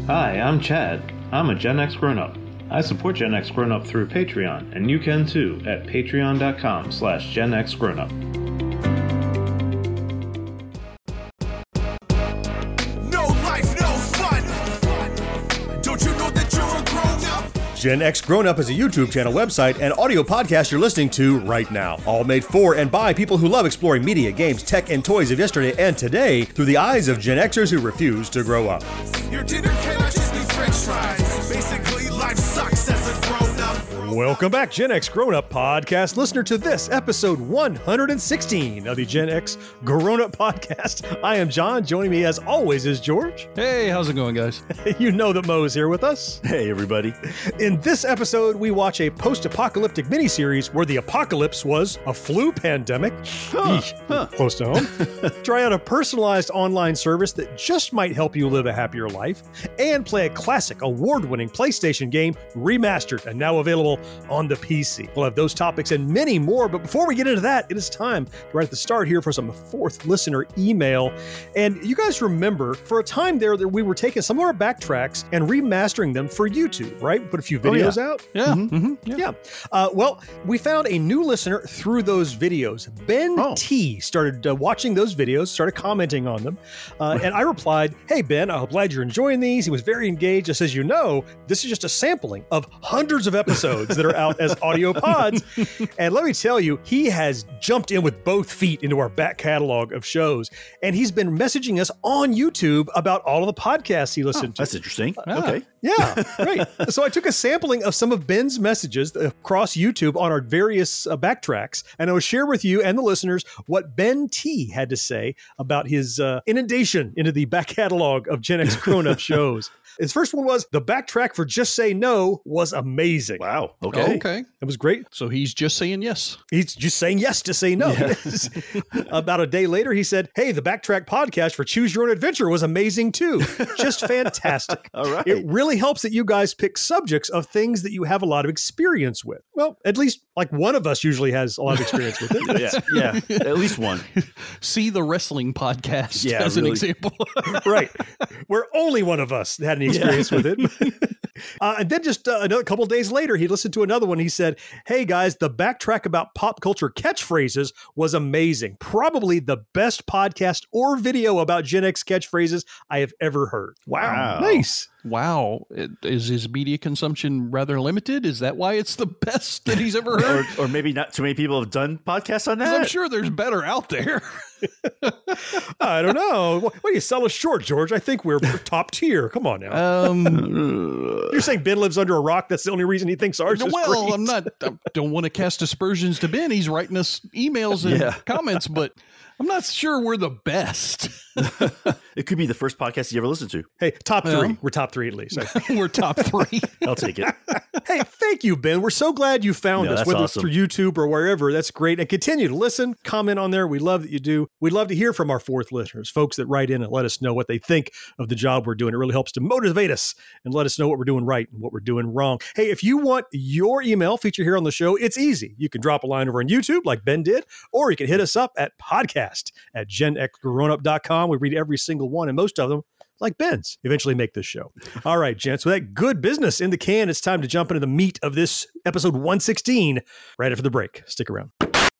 Hi, I'm Chad. I'm a Gen X grown-up. I support Gen X Grown Up through Patreon, and you can too at patreon.com/Gen X Grown Up. Gen X Grown Up is a YouTube channel, website, and audio podcast you're listening to right now. All made for and by people who love exploring media, games, tech, and toys of yesterday and today through the eyes of Gen Xers who refuse to grow up. Your dinner cannot just be French fries. Basically, life sucks as a grown up. Welcome back, Gen X Grown Up podcast listener, to this episode 116 of the Gen X Grown Up podcast. I am John. Joining me as always is George. Hey, how's it going, guys? You know that Mo's here with us. Hey, everybody. In this episode, we watch a post-apocalyptic miniseries where the apocalypse was a flu pandemic. Close to home. Try out a personalized online service that just might help you live a happier life. And play a classic, award-winning PlayStation game, remastered and now available on the PC. We'll have those topics and many more, but before we get into that, it is time right at the start here for some fourth listener email. And you guys remember, for a time there, that we were taking some of our backtracks and remastering them for YouTube, right? Put a few videos out. Yeah. Yeah. Well, we found a new listener through those videos. Ben T started watching those videos, started commenting on them. And I replied, "Hey, Ben, I'm glad you're enjoying these." He was very engaged. Just as you know, this is just a sampling of hundreds of episodes that are out as audio pods. And let me tell you, he has jumped in with both feet into our back catalog of shows. And he's been messaging us on YouTube about all of the podcasts he listened to. That's interesting. Okay. Yeah, right. So I took a sampling of some of Ben's messages across YouTube on our various backtracks, and I will share with you and the listeners what Ben T had to say about his inundation into the back catalog of Gen X grown-up shows. His first one was, the backtrack for Just Say No was amazing. Wow. Okay. Okay. It was great. So he's just saying yes. He's just saying yes to say no. Yeah. About a day later, he said, "Hey, the backtrack podcast for Choose Your Own Adventure was amazing too. Just fantastic." All right. It really helps that you guys pick subjects of things that you have a lot of experience with. Well, at least like one of us usually has a lot of experience with it. Yeah. At least one. See the wrestling podcast as really. an example. Right. Where only one of us had any experience with it. And then just another couple of days later, he listened to another one. He said, "Hey guys, the backtrack about pop culture catchphrases was amazing. Probably the best podcast or video about Gen X catchphrases I have ever heard." Wow. Nice. Wow. Is his media consumption rather limited? Is that why it's the best that he's ever heard? Or maybe not too many people have done podcasts on 'Cause that. I'm sure there's better out there. I don't know. What do you sell us short, George? I think we're top tier. Come on now. You're saying Ben lives under a rock? That's the only reason he thinks ours is Well, great. I don't want to cast aspersions to Ben. He's writing us emails and comments, but I'm not sure we're the best. It could be the first podcast you ever listened to. Hey, top three. We're top three at least. We're top three. I'll take it. Hey, thank you, Ben. We're so glad you found us, that's whether awesome. it's through YouTube or wherever. That's great. And continue to listen, comment on there. We love that you do. We'd love to hear from our fourth listeners, folks that write in and let us know what they think of the job we're doing. It really helps to motivate us and let us know what we're doing right and what we're doing wrong. Hey, if you want your email featured here on the show, it's easy. You can drop a line over on YouTube like Ben did, or you can hit us up at podcast@genxgrownup.com. We read every single one, and most of them, like Ben's, eventually make this show. All right, gents, with that good business in the can, it's time to jump into the meat of this episode 116 right after the break. Stick around.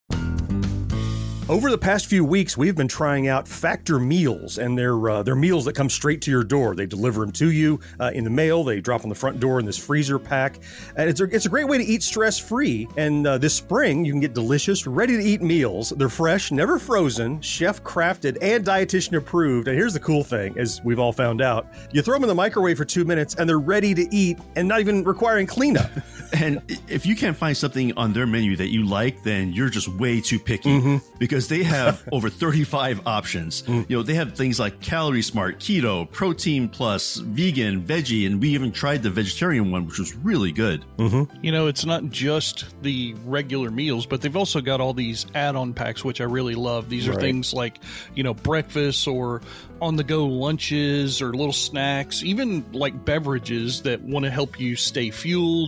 Over the past few weeks, we've been trying out Factor meals, and they're meals that come straight to your door. They deliver them to you in the mail. They drop on the front door in this freezer pack. And it's a great way to eat stress-free. And this spring, you can get delicious, ready-to-eat meals. They're fresh, never frozen, chef-crafted, and dietitian-approved. And here's the cool thing, as we've all found out. You throw them in the microwave for 2 minutes, and they're ready to eat and not even requiring cleanup. And if you can't find something on their menu that you like, then you're just way too picky because they have over 35 options. You know, they have things like Calorie Smart, Keto, Protein Plus, Vegan, Veggie, and we even tried the vegetarian one, which was really good. You know, it's not just the regular meals, but they've also got all these add-on packs, which I really love. These are things like, you know, breakfast or on-the-go lunches or little snacks, even like beverages that want to help you stay fueled and feel good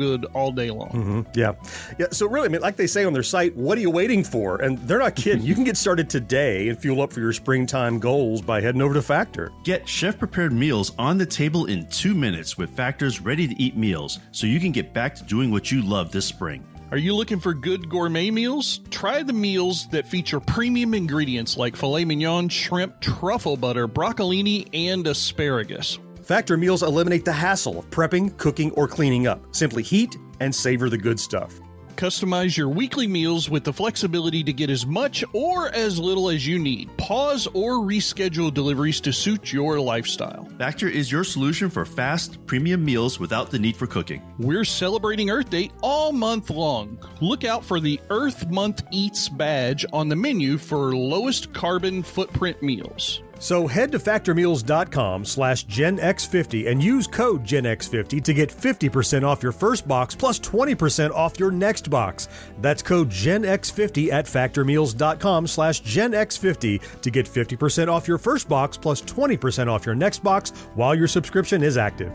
good all day long. Yeah. So really, I mean, like they say on their site, what are you waiting for? And they're not kidding. You can get started today and fuel up for your springtime goals by heading over to Factor. Get chef-prepared meals on the table in 2 minutes with Factor's ready-to-eat meals, so you can get back to doing what you love this spring. Are you looking for good gourmet meals? Try the meals that feature premium ingredients like filet mignon, shrimp, truffle butter, broccolini, and asparagus. Factor meals eliminate the hassle of prepping, cooking, or cleaning up. Simply heat and savor the good stuff. Customize your weekly meals with the flexibility to get as much or as little as you need. Pause or reschedule deliveries to suit your lifestyle. Factor is your solution for fast, premium meals without the need for cooking. We're celebrating Earth Day all month long. Look out for the Earth Month Eats badge on the menu for lowest carbon footprint meals. So head to factormeals.com/GenX50 and use code GenX50 to get 50% off your first box plus 20% off your next box. That's code GenX50 at factormeals.com/GenX50 to get 50% off your first box plus 20% off your next box while your subscription is active.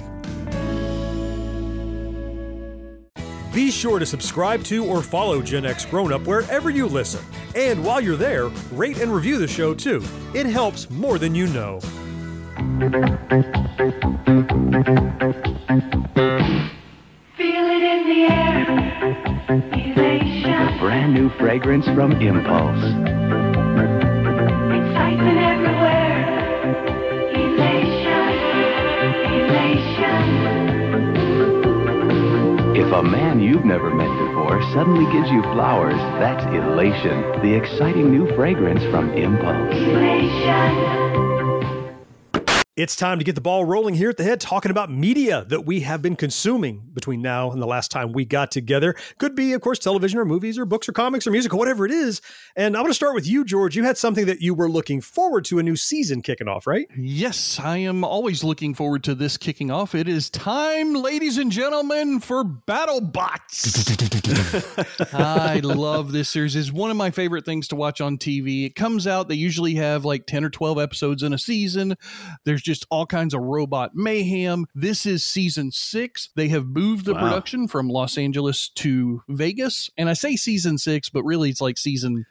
Be sure to subscribe to or follow Gen X Grown Up wherever you listen. And while you're there, rate and review the show too. It helps more than you know. Feel it in the air. Elation. A brand new fragrance from Impulse. Excitement everywhere. Elation. Elation. If a man you've never met before suddenly gives you flowers, that's Elation, the exciting new fragrance from Impulse. Elation. It's time to get the ball rolling here at the head, talking about media that we have been consuming between now and the last time we got together. Could be, of course, television or movies or books or comics or music or whatever it is. And I want to start with you, George. You had something that you were looking forward to, a new season kicking off, right? Yes, I am always looking forward to this kicking off. It is time, ladies and gentlemen, for BattleBots. I love this series. It's one of my favorite things to watch on TV. It comes out, they usually have like 10 or 12 episodes in a season. There's just all kinds of robot mayhem. This is season 6. They have moved the production from Los Angeles to Vegas. And I say season 6, but really it's like season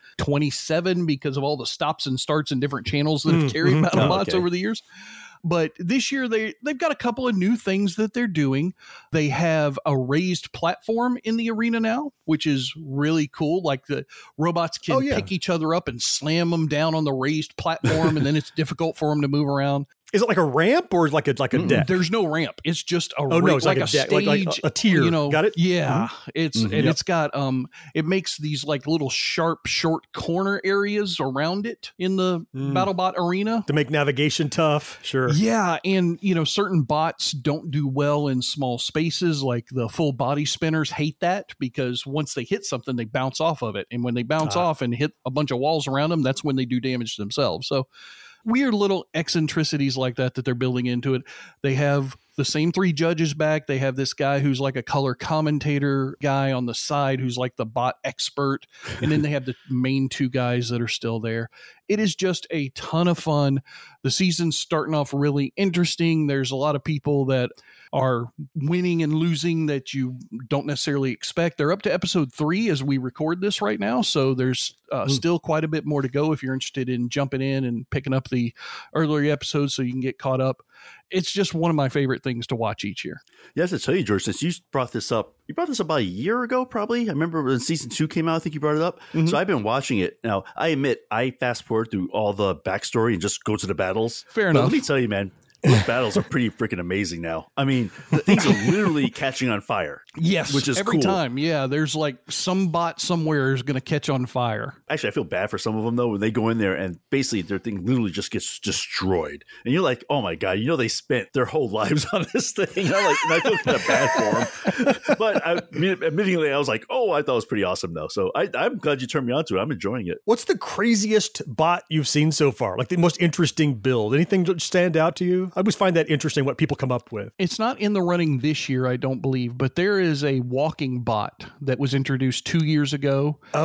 27 because of all the stops and starts and different channels that have carried BattleBots over the years. But this year, they've got a couple of new things that they're doing. They have a raised platform in the arena now, which is really cool. Like the robots can pick each other up and slam them down on the raised platform, and then it's difficult for them to move around. Is it like a ramp or like a deck? There's no ramp. It's just a it's like a deck, stage, like a tier. You know, got it? Yeah. It's it's got it makes these like little sharp, short corner areas around it in the BattleBot arena to make navigation tough. Sure. Yeah, and certain bots don't do well in small spaces. Like the full body spinners hate that because once they hit something, they bounce off of it, and when they bounce off and hit a bunch of walls around them, that's when they do damage to themselves. So weird little eccentricities like that they're building into it. They have the same 3 judges back. They have this guy who's like a color commentator guy on the side who's like the bot expert. And then they have the main 2 guys that are still there. It is just a ton of fun. The season's starting off really interesting. There's a lot of people that are winning and losing that you don't necessarily expect. They're up to episode 3 as we record this right now. So there's still quite a bit more to go if you're interested in jumping in and picking up the earlier episodes so you can get caught up. It's just one of my favorite things to watch each year. Yeah, I have to tell you, George, since you brought this up about a year ago, probably. I remember when season 2 came out, I think you brought it up. So I've been watching it. Now, I admit, I fast forward through all the backstory and just go to the battles. Fair enough. Let me tell you, man, those battles are pretty freaking amazing now. I mean, things are literally catching on fire. Yes, which is every cool. time. Yeah, there's like some bot somewhere is going to catch on fire. Actually, I feel bad for some of them, though, when they go in there and basically their thing literally just gets destroyed. And you're like, oh, my God, they spent their whole lives on this thing. And I feel kind of bad for them. But admittingly, I was like, oh, I thought it was pretty awesome, though. So I'm glad you turned me on to it. I'm enjoying it. What's the craziest bot you've seen so far? Like the most interesting build? Anything stand out to you? I always find that interesting what people come up with. It's not in the running this year, I don't believe, but there is a walking bot that was introduced 2 years ago. Oh.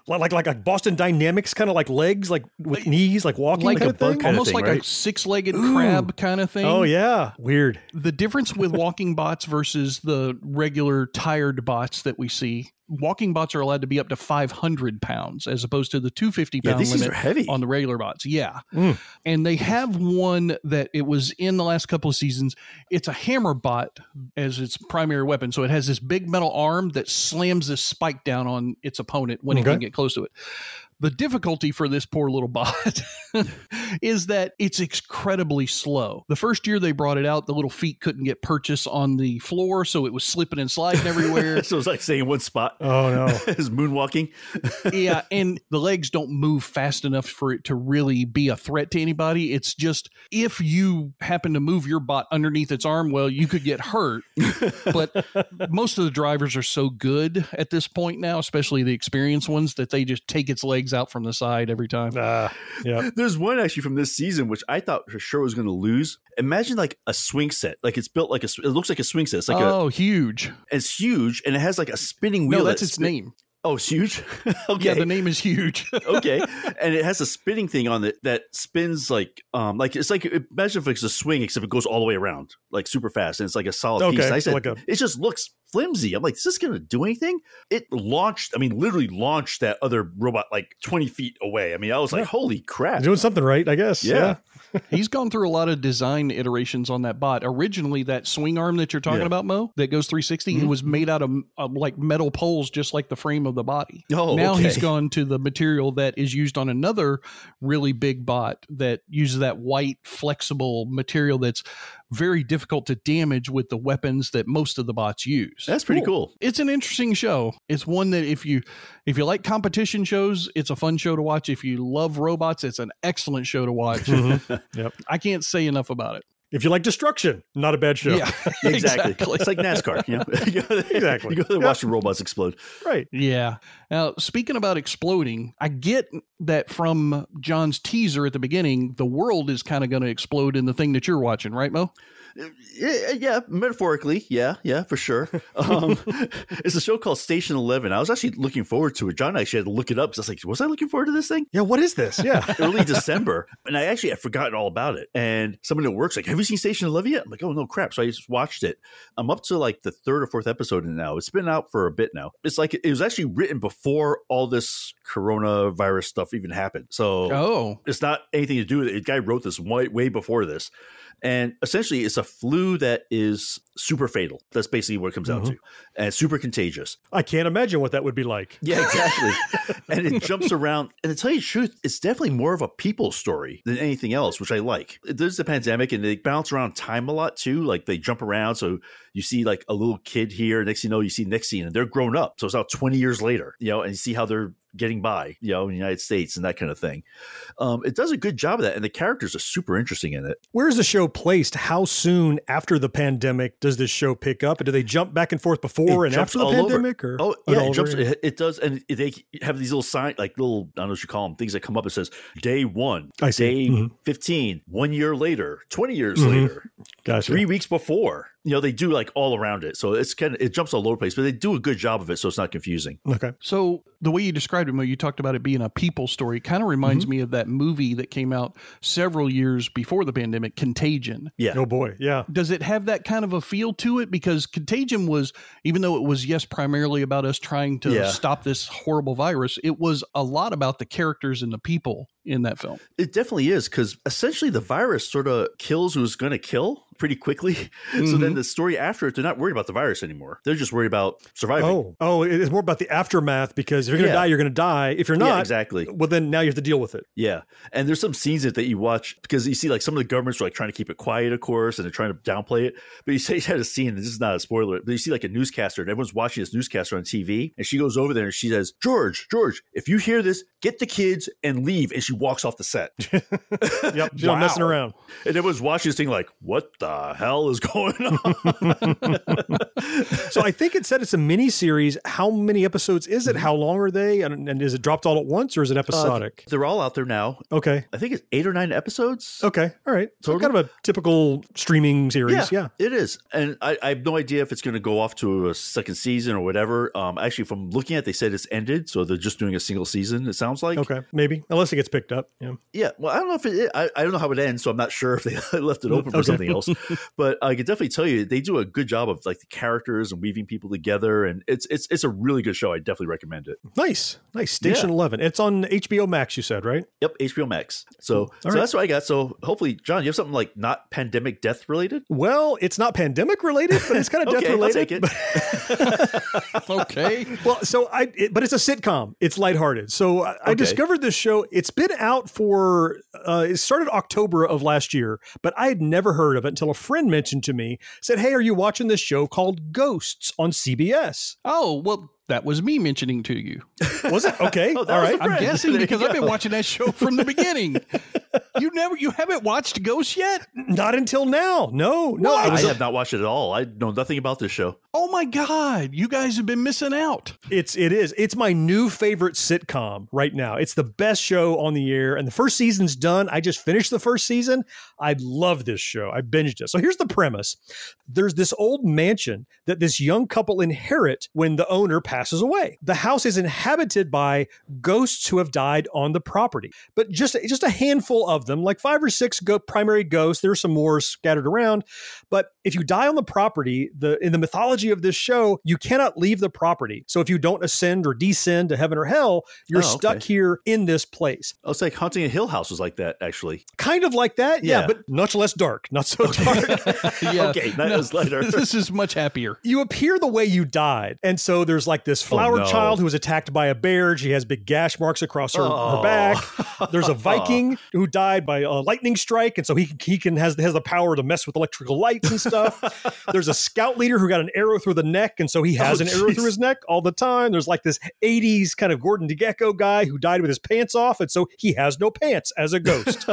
Like Boston Dynamics, kind of like legs, like with knees, like walking, like kind a of thing. kind of almost thing, like right? a six-legged crab kind of thing. Oh yeah, weird. The difference with walking bots versus the regular tired bots that we see, walking bots are allowed to be up to 500 pounds as opposed to the 250-pound these things limit are heavy. on the regular bots. Yeah. And they have one that it was in the last couple of seasons. It's a hammer bot as its primary weapon. So it has this big metal arm that slams this spike down on its opponent when it can get close to it. The difficulty for this poor little bot is that it's incredibly slow. The first year they brought it out, the little feet couldn't get purchase on the floor, so it was slipping and sliding everywhere. So it's like staying in one spot. Oh no. It's moonwalking. Yeah, and the legs don't move fast enough for it to really be a threat to anybody. It's just if you happen to move your bot underneath its arm, well, you could get hurt. But most of the drivers are so good at this point now, especially the experienced ones, that they just take its legs out from the side every time. Yeah. There's one actually from this season which I thought for sure was going to lose. Imagine like a swing set. Like it's built like it looks like a swing set. It's like huge. it's huge and it has like a spinning wheel. No, that's its name. Oh, it's huge. Okay. Yeah, the name is huge. Okay. And it has a spinning thing on it that spins like it's like imagine if it's a swing except it goes all the way around like super fast and it's like a solid piece. And I said it just looks flimsy. I'm like, is this going to do anything? It literally launched that other robot like 20 feet away. I mean, I was like, holy crap. You're doing something right, I guess. Yeah. He's gone through a lot of design iterations on that bot. Originally, that swing arm that you're talking about, Mo, that goes 360, it was made out of like metal poles, just like the frame of the body. Oh, now okay. he's gone to the material that is used on another really big bot that uses that white flexible material that's very difficult to damage with the weapons that most of the bots use. That's pretty cool. It's an interesting show. It's one that if you like competition shows, it's a fun show to watch. If you love robots, it's an excellent show to watch. Yep. I can't say enough about it. If you like destruction, not a bad show. Yeah, Exactly. It's like NASCAR. You know? Exactly. You go there watch the robots explode. Right. Yeah. Now, speaking about exploding, I get that from John's teaser at the beginning, the world is kind of going to explode in the thing that you're watching, right, Mo? Yeah, metaphorically. Yeah, for sure. It's a show called Station 11. I was actually looking forward to it. John actually had to look it up. So I was like, was I looking forward to this thing? Yeah, what is this? Yeah. Early December. And I actually had forgotten all about it. And somebody at work's like, have you seen Station 11 yet? I'm like, oh, no crap. So I just watched it. I'm up to like the third or fourth episode now. It's been out for a bit now. It's like it was actually written before all this coronavirus stuff even happened. So it's not anything to do with it. The guy wrote this way before this. And essentially, it's a flu that is super fatal. That's basically what it comes down to. And it's super contagious. I can't imagine what that would be like. Yeah, exactly. And it jumps around. And to tell you the truth, it's definitely more of a people story than anything else, which I like. There's the pandemic, and they bounce around time a lot, too. Like, they jump around. So you see, like, a little kid here. Next thing you know, you see next scene, and they're grown up. So it's now 20 years later, you know, and you see how they're getting by, you know, in the United States and that kind of thing. It does a good job of that. And the characters are super interesting in it. Where's the show placed? How soon after the pandemic does this show pick up? Do they jump back and forth before and after the pandemic? Or it jumps. It does. And they have these little signs, like little, I don't know what you call them, things that come up. It says day 1, day 15, 1 year later, 20 years later, Gotcha. 3 weeks before. You know, they do like all around it. So it's kind of, it jumps all over the place, but they do a good job of it. So it's not confusing. Okay. So the way you described it, Mo, you talked about it being a people story. Kind of reminds me of that movie that came out several years before the pandemic, Contagion. Yeah. Oh boy. Yeah. Does it have that kind of a feel to it? Because Contagion was, even though it was, yes, primarily about us trying to stop this horrible virus, it was a lot about the characters and the people in that film. It definitely is, because essentially the virus sort of kills who's going to kill pretty quickly. So then the story after it, they're not worried about the virus anymore. They're just worried about surviving. Oh, it's more about the aftermath, because if you're going to die, you're going to die. If you're not, exactly. Well, then now you have to deal with it. Yeah. And there's some scenes that you watch, because you see like some of the governments are like trying to keep it quiet, of course, and they're trying to downplay it. But you had a scene, and this is not a spoiler, but you see like a newscaster, and everyone's watching this newscaster on TV, and she goes over there and she says, George, if you hear this, get the kids and leave. And she walks off the set. Yep. You're not messing around. And everyone's watching this thing like, what the the hell is going on? So I think it said it's a mini series. How many episodes is it? How long are they? And is it dropped all at once or is it episodic? They're all out there now. Okay. I think it's 8 or 9 episodes. Okay. All right. So Total? kind of a typical streaming series. Yeah. It is. And I have no idea if it's going to go off to a second season or whatever. Actually, from looking at it, they said it's ended. So they're just doing a single season, it sounds like. Okay. Maybe. Unless it gets picked up. Yeah. Yeah. Well, I don't know if it, I don't know how it ends. So I'm not sure if they left it open for something else. But I can definitely tell you, they do a good job of like the characters and weaving people together. And it's a really good show. I definitely recommend it. Nice. Station 11. It's on HBO Max, you said, right? Yep. HBO Max. So right. That's what I got. So hopefully, John, you have something like not pandemic death related? Well, it's not pandemic related, but it's kind of death related. I'll take it. Okay. Well, but it's a sitcom. It's lighthearted. So I discovered this show. It's been out for, it started October of last year, but I had never heard of it until a friend mentioned to me, said, hey, are you watching this show called Ghosts on CBS? Oh, well, that was me mentioning to you. Was it? Okay. All right. I'm guessing because I've been watching that show from the beginning. You haven't watched Ghosts yet? Not until now. No. I have not watched it at all. I know nothing about this show. Oh my God. You guys have been missing out. It is. It's my new favorite sitcom right now. It's the best show on the air. And the first season's done. I just finished the first season. I love this show. I binged it. So here's the premise. There's this old mansion that this young couple inherit when the owner passes away. The house is inhabited by ghosts who have died on the property, but just a handful of them, like 5 or 6 primary ghosts. There's some more scattered around. But if you die on the property, in the mythology of this show, you cannot leave the property. So if you don't ascend or descend to heaven or hell, you're stuck here in this place. Oh, it's like Haunting a Hill House was like that, actually. Kind of like that, yeah, but much less dark, not so dark. Okay, that was lighter. This is much happier. You appear the way you died. And so there's like this flower child who was attacked by a bear. She has big gash marks across her back. There's a Viking who died by a lightning strike. And so he has the power to mess with electrical lights and stuff. There's a scout leader who got an arrow through the neck. And so he has an arrow through his neck all the time. There's like this 80s kind of Gordon DeGecko guy who died with his pants off. And so he has no pants as a ghost.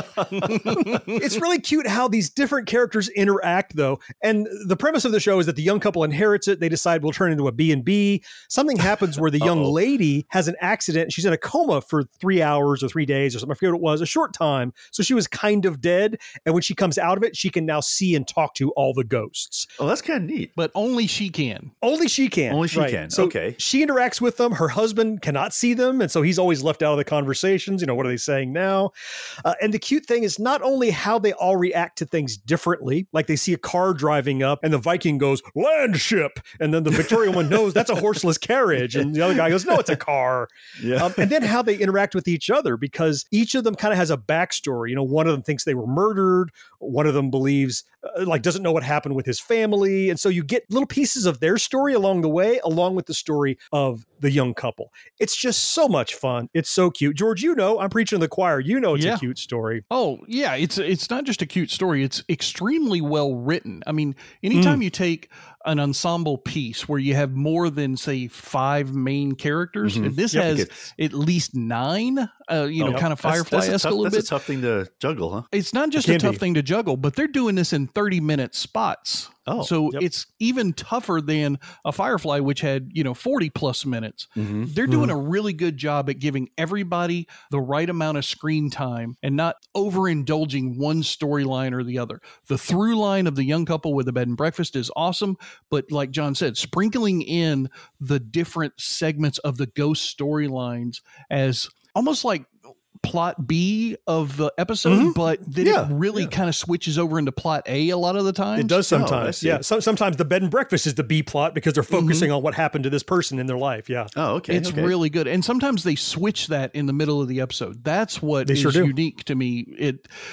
It's really cute how these different characters interact, though. And the premise of the show is that the young couple inherits it. They decide we'll turn into a B&B. Something happens where the young lady has an accident. She's in a coma for 3 hours or 3 days or something. I forget what it was, a short time. So she was kind of dead. And when she comes out of it, she can now see and talk to all the ghosts. Oh, that's kind of neat. But only she can. Only she can. Only she can. So okay. She interacts with them. Her husband cannot see them. And so he's always left out of the conversations. What are they saying now? And the cute thing is not only how they all react to things differently, like they see a car driving up and the Viking goes, land ship. And then the Victorian one knows that's a horseless carriage. And the other guy goes, no, it's a car. Yeah. And then how they interact with each other, because each of them kind of has a backstory. One of them thinks they were murdered. One of them believes, doesn't know what happened with his family. And so you get little pieces of their story along the way, along with the story of the young couple. It's just so much fun. It's so cute. George, I'm preaching to the choir. It's a cute story. Oh, yeah. It's not just a cute story. It's extremely well written. I mean, anytime you take an ensemble piece where you have more than, say, 5 main characters, and this has at least 9, kind of Firefly-esque a little bit. That's a tough thing to juggle, huh? It's not just a tough thing to juggle, but they're doing this in 30-minute spots. Oh, so it's even tougher than a Firefly, which had, 40 plus minutes. They're doing a really good job at giving everybody the right amount of screen time and not overindulging one storyline or the other. The through line of the young couple with the bed and breakfast is awesome. But like John said, sprinkling in the different segments of the ghost storylines as almost like plot B of the episode, but then it really kind of switches over into plot A a lot of the time. It does sometimes. Sometimes the bed and breakfast is the B plot because they're focusing on what happened to this person in their life. Yeah. Oh, okay. It's really good. And sometimes they switch that in the middle of the episode. That's what is unique to me.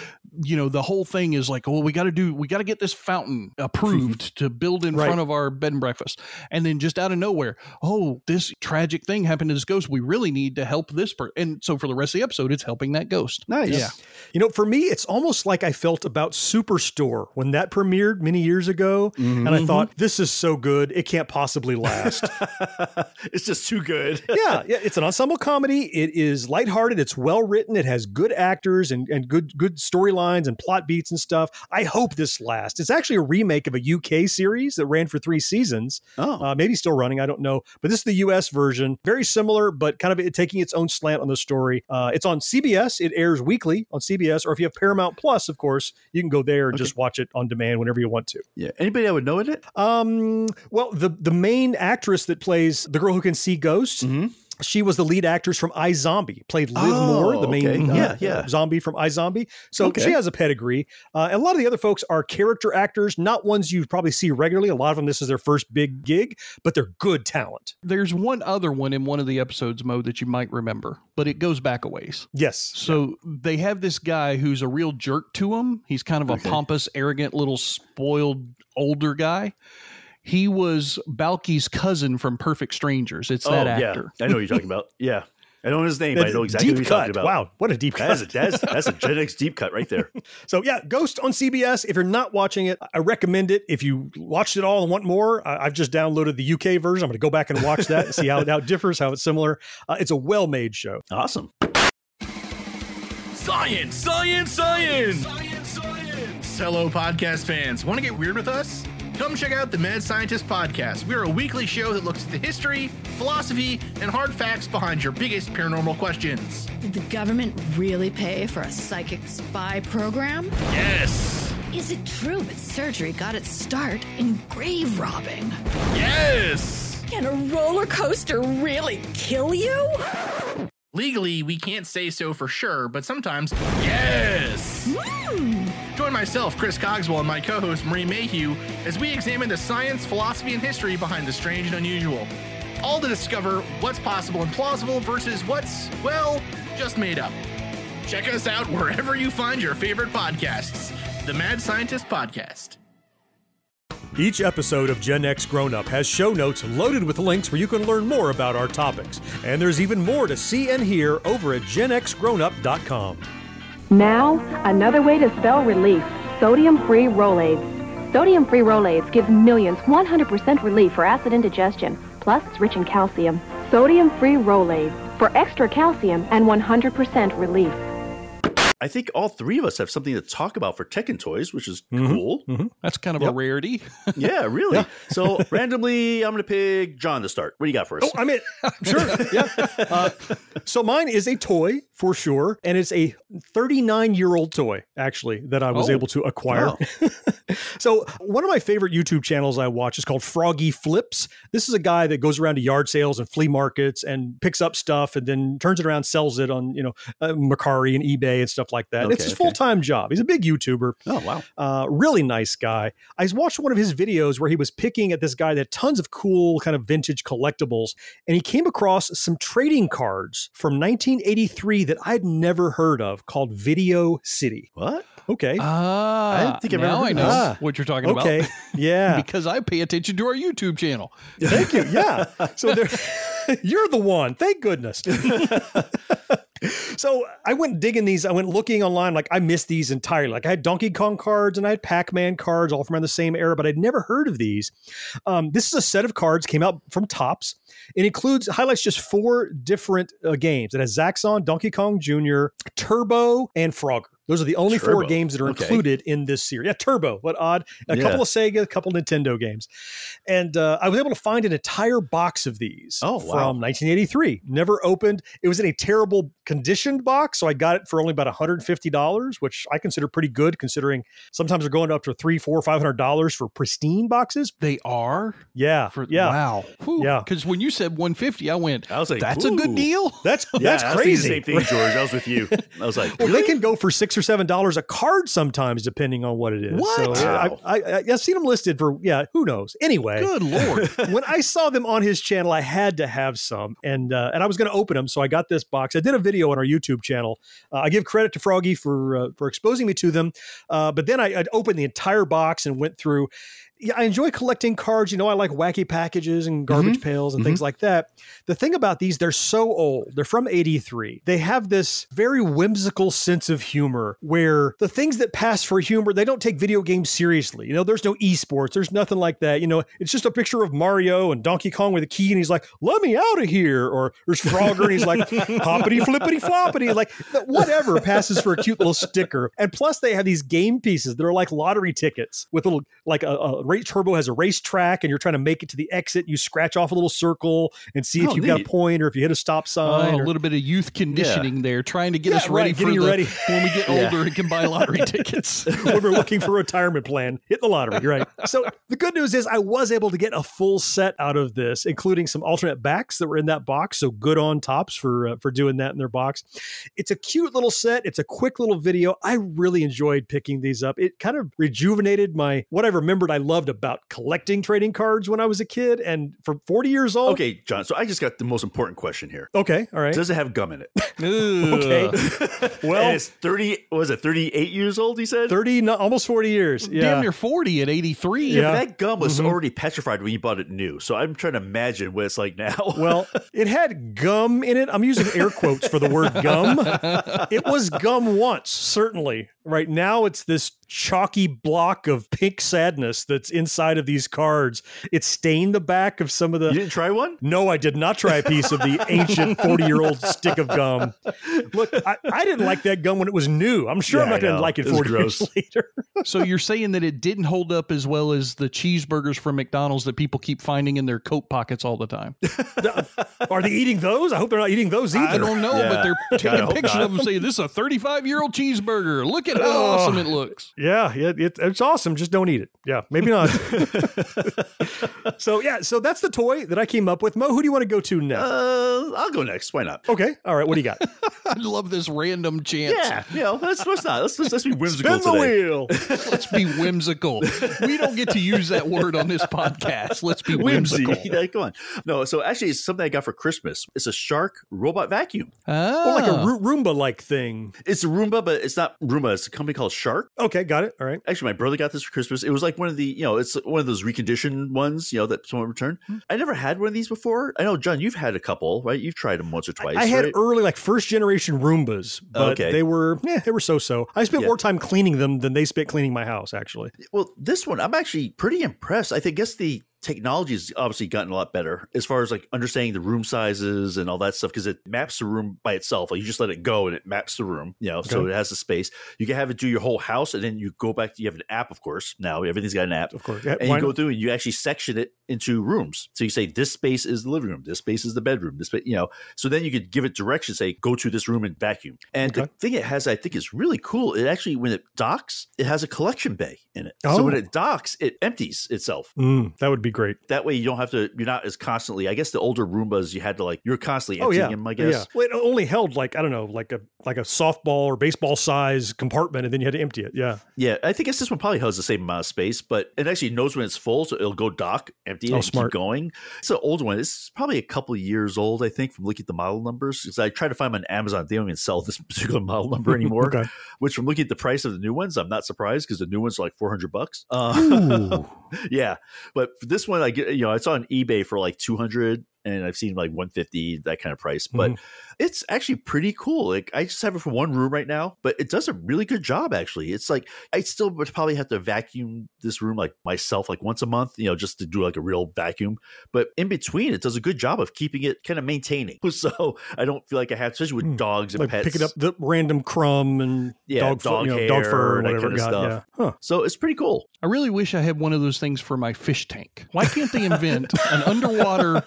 The whole thing is like, well, we got to get this fountain approved to build in front of our bed and breakfast. And then just out of nowhere, this tragic thing happened to this ghost. We really need to help this person. And so for the rest of the episode, episode, it's helping that ghost. Nice. Yeah. You know, for me, it's almost like I felt about Superstore when that premiered many years ago. And I thought, this is so good, it can't possibly last. It's just too good. yeah, it's an ensemble comedy. It is lighthearted. It's well written. It has good actors and good storylines and plot beats and stuff. I hope this lasts. It's actually a remake of a UK series that ran for 3 seasons. Maybe still running. I don't know. But this is the US version. Very similar, but kind of taking its own slant on the story. It's on CBS. It airs weekly on CBS. Or if you have Paramount Plus, of course, you can go there and just watch it on demand whenever you want to. Yeah. Anybody I would know in it? Well, the main actress that plays the girl who can see ghosts, she was the lead actress from iZombie, played Liv Moore, the main zombie from iZombie. So she has a pedigree. A lot of the other folks are character actors, not ones you probably see regularly. A lot of them, this is their first big gig, but they're good talent. There's one other one in one of the episodes, Mo, that you might remember, but it goes back a ways. Yes. So they have this guy who's a real jerk to him. He's kind of a pompous, arrogant, little spoiled older guy. He was Balky's cousin from Perfect Strangers. It's that actor. I know what you're talking about. Yeah. I don't know his name, but I know exactly who you're talking about. Wow, what a deep cut. That's a Gen X deep cut right there. So yeah, Ghost on CBS. If you're not watching it, I recommend it. If you watched it all and want more, I've just downloaded the UK version. I'm going to go back and watch that and see how it differs, how it's similar. It's a well-made show. Awesome. Science, science, science! Science, science! Hello, podcast fans. Want to get weird with us? Come check out the Mad Scientist Podcast. We're a weekly show that looks at the history, philosophy, and hard facts behind your biggest paranormal questions. Did the government really pay for a psychic spy program? Yes! Is it true that surgery got its start in grave robbing? Yes! Can a roller coaster really kill you? Legally, we can't say so for sure, but sometimes, yes! Join myself, Chris Cogswell, and my co-host, Marie Mayhew, as we examine the science, philosophy, and history behind the strange and unusual. All to discover what's possible and plausible versus what's, well, just made up. Check us out wherever you find your favorite podcasts. The Mad Scientist Podcast. Each episode of Gen X Grown Up has show notes loaded with links where you can learn more about our topics. And there's even more to see and hear over at genxgrownup.com. Now, another way to spell relief, sodium-free Rolaids. Sodium-free Rolaids gives millions 100% relief for acid indigestion, plus it's rich in calcium. Sodium-free Rolaids for extra calcium and 100% relief. I think all 3 of us have something to talk about for Tekken Toys, which is cool. That's kind of a rarity. Yeah, really. So randomly, I'm going to pick John to start. What do you got for us? Oh, I'm in. Sure. Yeah. So mine is a toy for sure. And it's a 39-year-old toy, actually, that I was able to acquire. Oh. So one of my favorite YouTube channels I watch is called Froggy Flips. This is a guy that goes around to yard sales and flea markets and picks up stuff and then turns it around, sells it on, Mercari and eBay and stuff like that. It's his full-time job. He's a big YouTuber. Oh, wow. Really nice guy. I watched one of his videos where he was picking at this guy that had tons of cool kind of vintage collectibles, and he came across some trading cards from 1983 that I'd never heard of called Video City. What? Okay. I didn't think I've ever heard I know what you're talking about. Okay. Yeah. Because I pay attention to our YouTube channel. Thank you. Yeah. So you're the one. Thank goodness. So I went digging these. I went looking online. Like, I missed these entirely. Like, I had Donkey Kong cards and I had Pac-Man cards, all from around the same era, but I'd never heard of these. This is a set of cards, came out from Topps. It highlights just 4 different games. It has Zaxxon, Donkey Kong Jr., Turbo, and Frogger. Those are the only 4 games that are included in this series. Yeah, Turbo. What odd. A couple of Sega, a couple of Nintendo games. And I was able to find an entire box of these from 1983. Never opened. It was in a terrible conditioned box, so I got it for only about $150, which I consider pretty good considering sometimes they're going up to $300, $400, $500 for pristine boxes. They are? Yeah. Wow. Whew. Yeah. Because when you said $150, I was like, that's a good deal. That's I was crazy. the same thing, George. I was with you. I was like, well, they can go for $600 $6 or $7 a card sometimes, depending on what it is. What? So Wow. I've seen them listed for, who knows? Anyway. Good Lord. When I saw them on his channel, I had to have some, and I was going to open them, so I got this box. I did a video on our YouTube channel. I give credit to Froggy for exposing me to them, but then I opened the entire box and went through. Yeah, I enjoy collecting cards. I like wacky packages and garbage pails and things like that. The thing about these, they're so old. They're from '83. They have this very whimsical sense of humor where the things that pass for humor, they don't take video games seriously. There's no esports. There's nothing like that. It's just a picture of Mario and Donkey Kong with a key, and he's like, "Let me out of here." Or there's Frogger, and he's like, "Hoppity flippity floppity." Like whatever passes for a cute little sticker. And plus, they have these game pieces that are like lottery tickets with little like a Race Turbo has a racetrack, and you're trying to make it to the exit. You scratch off a little circle and see if you've got a point or if you hit a stop sign. A little bit of youth conditioning there, trying to get us ready for ready. when we get older and can buy lottery tickets. When we're looking for a retirement plan, hit the lottery, right? So the good news is I was able to get a full set out of this, including some alternate backs that were in that box. So good on tops for doing that in their box. It's a cute little set. It's a quick little video. I really enjoyed picking these up. It kind of rejuvenated what I remembered I loved about collecting trading cards when I was a kid, and for 40 years old. Okay, John. So I just got the most important question here. Okay, all right. Does it have gum in it? Okay. Well, and it's 38 years old, he said? 30, almost 40 years. Yeah. Damn near 40 at 83. Yeah, but that gum was already petrified when you bought it new. So I'm trying to imagine what it's like now. Well, it had gum in it. I'm using air quotes for the word gum. It was gum once, certainly. Right now, it's this chalky block of pink sadness that's inside of these cards. It stained the back of some of the... You didn't try one? No, I did not try a piece of the ancient 40-year-old stick of gum. Look, I didn't like that gum when it was new. I'm sure I'm not going to like it 40 years later. So you're saying that it didn't hold up as well as the cheeseburgers from McDonald's that people keep finding in their coat pockets all the time? Are they eating those? I hope they're not eating those either. I don't know, but they're taking pictures of them saying, this is a 35-year-old cheeseburger. Look at how awesome it looks. Yeah, it's awesome. Just don't eat it. Yeah, maybe not. So that's the toy that I came up with. Mo, who do you want to go to next? I'll go next. Why not? Okay. All right. What do you got? I love this random chance. Yeah. Let's be whimsical Spin the wheel. Let's be whimsical. We don't get to use that word on this podcast. Let's be whimsical. Yeah, come on. No, so actually it's something I got for Christmas. It's a Shark robot vacuum. Oh, like a Roomba-like thing. It's a Roomba, but it's not Roomba. It's a company called Shark. Okay, got it. All right. Actually, my brother got this for Christmas. It was like one of the, it's one of those reconditioned ones, that someone returned. I never had one of these before. I know, John, you've had a couple, right? You've tried them once or twice. I had early, like first generation Roombas, but they were so-so. I spent more time cleaning them than they spent cleaning my house, actually. Well, this one, I'm actually pretty impressed. I guess the technology has obviously gotten a lot better as far as like understanding the room sizes and all that stuff, because it maps the room by itself. Like you just let it go and it maps the room, so it has the space. You can have it do your whole house, and then you go back to, you have an app, of course. Now everything's got an app, of course. Yeah, and you go through and you actually section it into rooms. So you say this space is the living room, this space is the bedroom, this space, so then you could give it directions, say go to this room and vacuum. And the thing it has, I think, is really cool. It actually, when it docks, it has a collection bay in it. So when it docks, it empties itself. That would be great. That way you don't have to, you're not as constantly, I guess the older Roombas, you had to you're constantly emptying them, I guess. Yeah. Well, it only held like a softball or baseball size compartment, and then you had to empty it. Yeah. Yeah. I think this one probably has the same amount of space, but it actually knows when it's full, so it'll go dock, empty it, and keep going. It's an old one. It's probably a couple of years old, I think, from looking at the model numbers. Because I tried to find them on Amazon. They don't even sell this particular model number anymore. Which, from looking at the price of the new ones, I'm not surprised, because the new ones are like $400. Yeah. But for this one, I get, I saw on eBay for like 200, and I've seen like 150, that kind of price. But it's actually pretty cool. Like I just have it for one room right now, but it does a really good job, actually. It's like I still would probably have to vacuum this room like myself like once a month, just to do like a real vacuum. But in between, it does a good job of keeping it kind of maintaining. So I don't feel like I have, especially with dogs and pets. Picking up the random crumb and dog hair, dog fur, and whatever stuff. Yeah. So it's pretty cool. I really wish I had one of those things for my fish tank. Why can't they invent an underwater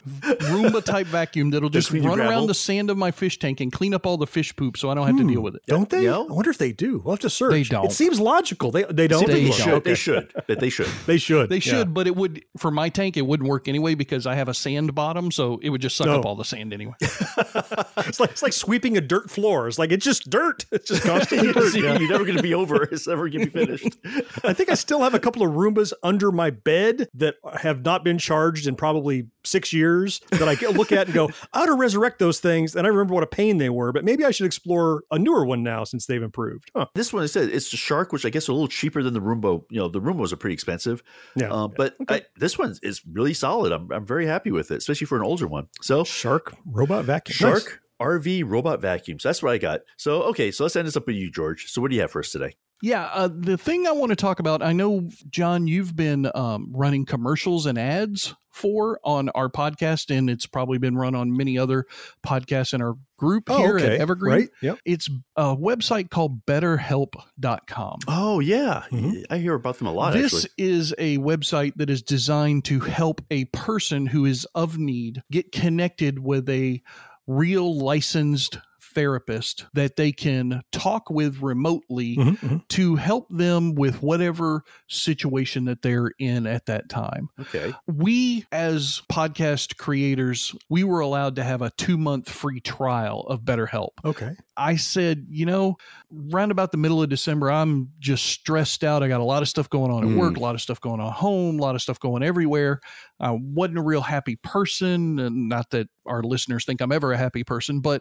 Roomba type vacuum that'll just clean your run gravel? around the sand of my fish tank and clean up all the fish poop so I don't have to deal with it. Don't they? Yeah. I wonder if they do. We'll have to search. They don't. It seems logical. They don't. They They don't. should. Okay. They should. They should. They should. They should, but it would, for my tank, it wouldn't work anyway because I have a sand bottom, so it would just suck up all the sand anyway. It's like sweeping a dirt floor. It's like it's just dirt. It's just constantly dirt. You're never going to be over. It's never going to be finished. I think I still have a couple of Roombas under my bed that have not been charged in probably 6 years that I look at and go, I ought to resurrect those things. And I remember what a pain they were, but maybe I should explore a newer one now since they've improved. Huh. This one, I said, it's the Shark, which I guess are a little cheaper than the Roomba. You know, the Roombas are pretty expensive. Yeah. But this one is really solid. I'm very happy with it, especially for an older one. So Shark robot vacuum. Shark Nice. RV robot vacuums. That's what I got. So, okay. So let's end this up with you, George. So what do you have for us today? Yeah, the thing I want to talk about, I know, John, you've been running commercials and ads for on our podcast, and it's probably been run on many other podcasts in our group here at Evergreen. Right. Yep. It's a website called BetterHelp.com. Oh, yeah. I hear about them a lot, This actually. is a website that is designed to help a person who is of need get connected with a real licensed therapist that they can talk with remotely to help them with whatever situation that they're in at that time. Okay. We, as podcast creators, we were allowed to have a 2-month free trial of BetterHelp. Okay. I said, round about the middle of December, I'm just stressed out. I got a lot of stuff going on at work, a lot of stuff going on at home, a lot of stuff going everywhere. I wasn't a real happy person. And not that our listeners think I'm ever a happy person, but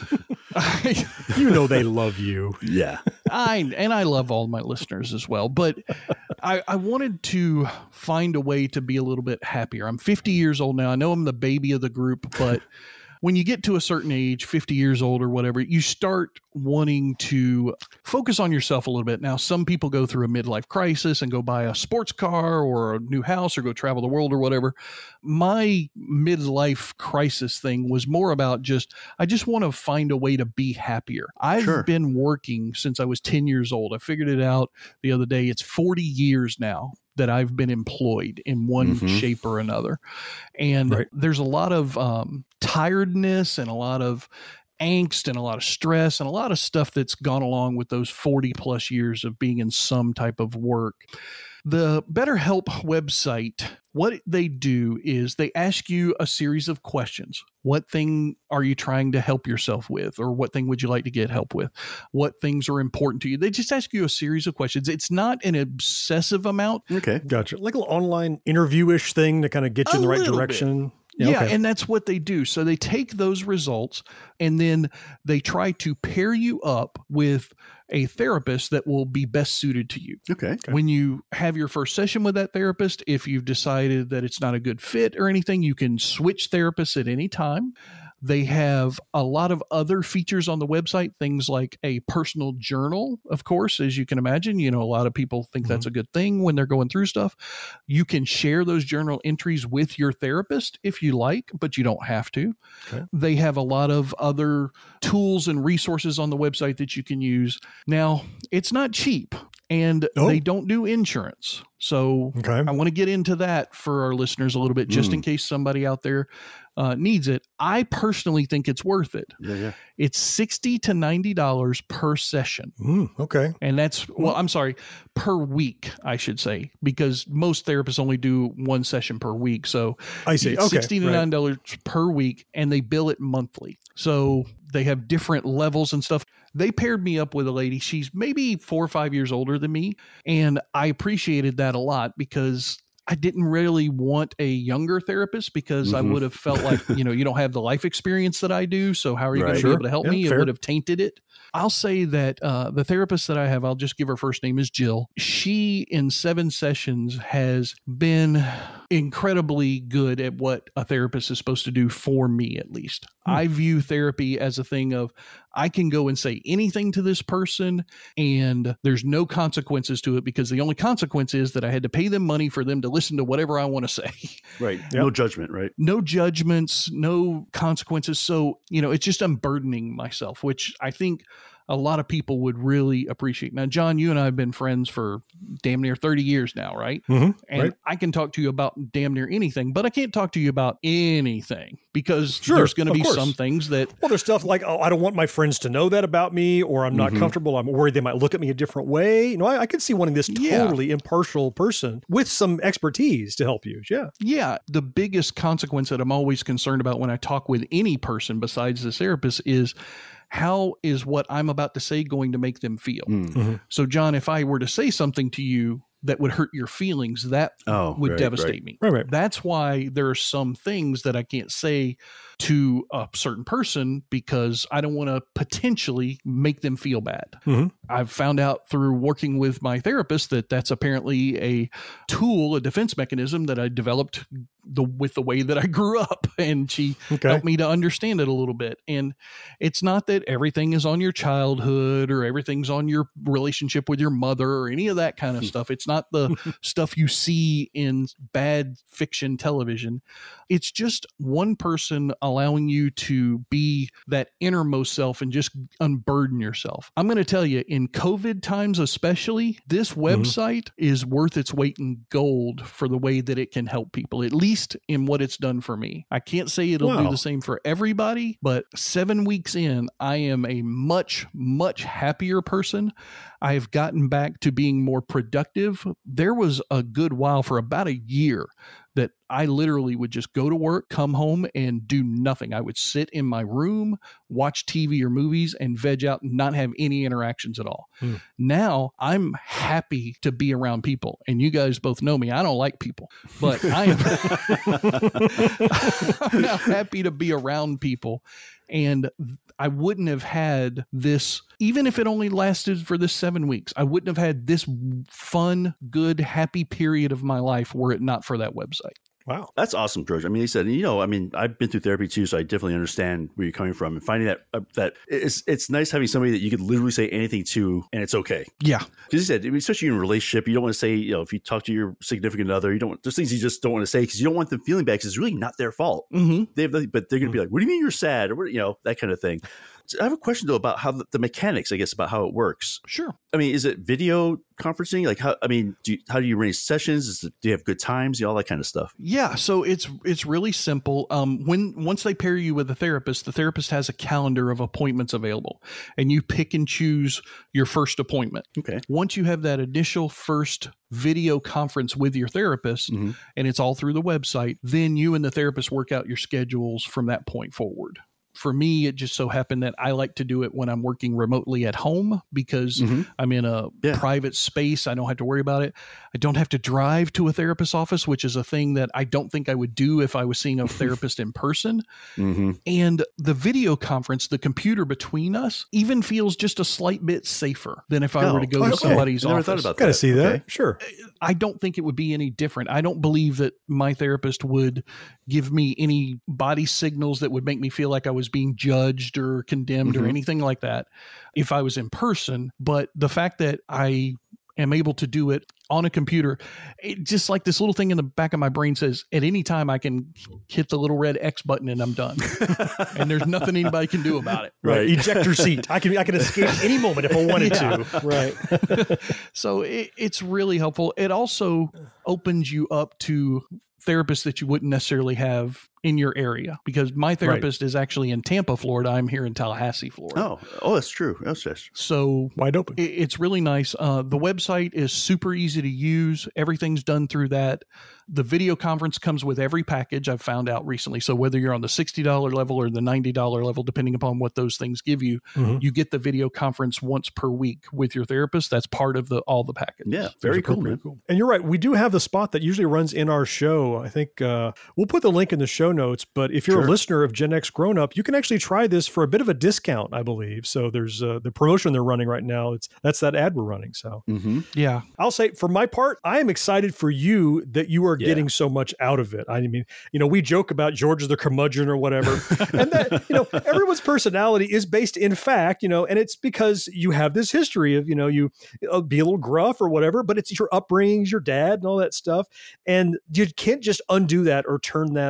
they love you. Yeah. I love all my listeners as well, but I wanted to find a way to be a little bit happier. I'm 50 years old now. I know I'm the baby of the group, but when you get to a certain age, 50 years old or whatever, you start wanting to focus on yourself a little bit. Now, some people go through a midlife crisis and go buy a sports car or a new house or go travel the world or whatever. My midlife crisis thing was more about I just want to find a way to be happier. I've been working since I was 10 years old. I figured it out the other day. It's 40 years now that I've been employed in one shape or another. And there's a lot of tiredness and a lot of angst and a lot of stress and a lot of stuff that's gone along with those 40 plus years of being in some type of work. The BetterHelp website, what they do is they ask you a series of questions. What thing are you trying to help yourself with? Or what thing would you like to get help with? What things are important to you? They just ask you a series of questions. It's not an obsessive amount. Okay. Gotcha. Like an online interview-ish thing to kind of get you in the right direction. Yeah, and that's what they do. So they take those results and then they try to pair you up with a therapist that will be best suited to you. Okay. When you have your first session with that therapist, if you've decided that it's not a good fit or anything, you can switch therapists at any time. They have a lot of other features on the website, things like a personal journal, of course, as you can imagine. A lot of people think that's a good thing when they're going through stuff. You can share those journal entries with your therapist if you like, but you don't have to. Okay. They have a lot of other tools and resources on the website that you can use. Now, it's not cheap. And they don't do insurance. So I want to get into that for our listeners a little bit, just in case somebody out there needs it. I personally think it's worth it. Yeah. It's $60 to $90 per session. Okay. And that's, per week, I should say, because most therapists only do one session per week. So I see. it's $60 to $90 per week, and they bill it monthly. So they have different levels and stuff. They paired me up with a lady. She's maybe 4 or 5 years older than me. And I appreciated that a lot because I didn't really want a younger therapist because I would have felt like, you don't have the life experience that I do. So how are you going to be able to help me? Fair. It would have tainted it. I'll say that the therapist that I have, I'll just give her first name is Jill. She, in 7 sessions, has been incredibly good at what a therapist is supposed to do for me, at least. I view therapy as a thing of I can go and say anything to this person and there's no consequences to it because the only consequence is that I had to pay them money for them to listen to whatever I want to say. Right. Yep. No judgment, right? No judgments, no consequences. So, it's just unburdening myself, which I think a lot of people would really appreciate. Now, John, you and I have been friends for damn near 30 years now, right? Mm-hmm. And right. I can talk to you about damn near anything, but I can't talk to you about anything because there's going to be some things that... Well, there's stuff like, oh, I don't want my friends to know that about me, or I'm not comfortable. I'm worried they might look at me a different way. You know, I could see wanting this totally impartial person with some expertise to help you. Yeah. Yeah. The biggest consequence that I'm always concerned about when I talk with any person besides the therapist is, how is what I'm about to say going to make them feel? Mm-hmm. So, John, if I were to say something to you that would hurt your feelings, that would devastate me. Right. That's why there are some things that I can't say to a certain person because I don't want to potentially make them feel bad. Mm-hmm. I've found out through working with my therapist that that's apparently a tool, a defense mechanism that I developed with the way that I grew up, and she helped me to understand it a little bit. And it's not that everything is on your childhood or everything's on your relationship with your mother or any of that kind of stuff. It's not the stuff you see in bad fiction television. It's just one person allowing you to be that innermost self and just unburden yourself. I'm going to tell you, in COVID times especially, this website is worth its weight in gold for the way that it can help people, at least in what it's done for me. I can't say it'll do the same for everybody, but 7 weeks in, I am a much, much happier person. I've gotten back to being more productive. There was a good while for about a year that I literally would just go to work, come home, and do nothing. I would sit in my room, watch TV or movies, and veg out and not have any interactions at all. Now I'm happy to be around people. And you guys both know me. I don't like people, but I'm now happy to be around people. And I wouldn't have had this, even if it only lasted for this 7 weeks, I wouldn't have had this fun, good, happy period of my life were it not for that website. Wow. That's awesome, George. I mean, he said, I've been through therapy too, so I definitely understand where you're coming from, and finding that it's nice having somebody that you could literally say anything to and it's okay. Yeah. Because he said, especially in a relationship, you don't want to say, if you talk to your significant other, there's things you just don't want to say because you don't want them feeling bad because it's really not their fault. Mm-hmm. But they're going to be like, what do you mean you're sad? Or, that kind of thing. I have a question though about how the mechanics, I guess, about how it works. Sure. I mean, is it video conferencing? Like how do you arrange sessions? Do you have good times? All that kind of stuff. Yeah. So it's really simple. Once they pair you with a therapist, the therapist has a calendar of appointments available, and you pick and choose your first appointment. Okay. Once you have that initial first video conference with your therapist, and it's all through the website, then you and the therapist work out your schedules from that point forward. For me, it just so happened that I like to do it when I'm working remotely at home because I'm in a private space. I don't have to worry about it. I don't have to drive to a therapist's office, which is a thing that I don't think I would do if I was seeing a therapist in person. And the video conference, the computer between us, even feels just a slight bit safer than if I were to go to somebody's office. I never thought about that. Got to see that. Sure. I don't think it would be any different. I don't believe that my therapist would give me any body signals that would make me feel like I was being judged or condemned or anything like that if I was in person. But the fact that I am able to do it on a computer, it just like this little thing in the back of my brain says at any time I can hit the little red X button and I'm done. And there's nothing anybody can do about it. Right. Ejector seat. I can escape any moment if I wanted to. Right. So it's really helpful. It also opens you up to therapists that you wouldn't necessarily have in your area, because my therapist is actually in Tampa, Florida. I'm here in Tallahassee, Florida. Oh, that's true. That's so wide open. It's really nice. The website is super easy to use. Everything's done through that. The video conference comes with every package, I've found out recently. So whether you're on the $60 level or the $90 level, depending upon what those things give you, you get the video conference once per week with your therapist. That's part of all the package. Yeah, very cool, man. And you're right. We do have the spot that usually runs in our show. I think we'll put the link in the show notes, but if you're a listener of Gen X Grown Up, you can actually try this for a bit of a discount, I believe. So there's the promotion they're running right now. That's that ad we're running. So yeah, I'll say for my part, I am excited for you that you are getting so much out of it. I mean, we joke about George as the curmudgeon or whatever, and that, everyone's personality is based in fact, and it's because you have this history of, you be a little gruff or whatever, but it's your upbringings, your dad and all that stuff. And you can't just undo that or turn that off. And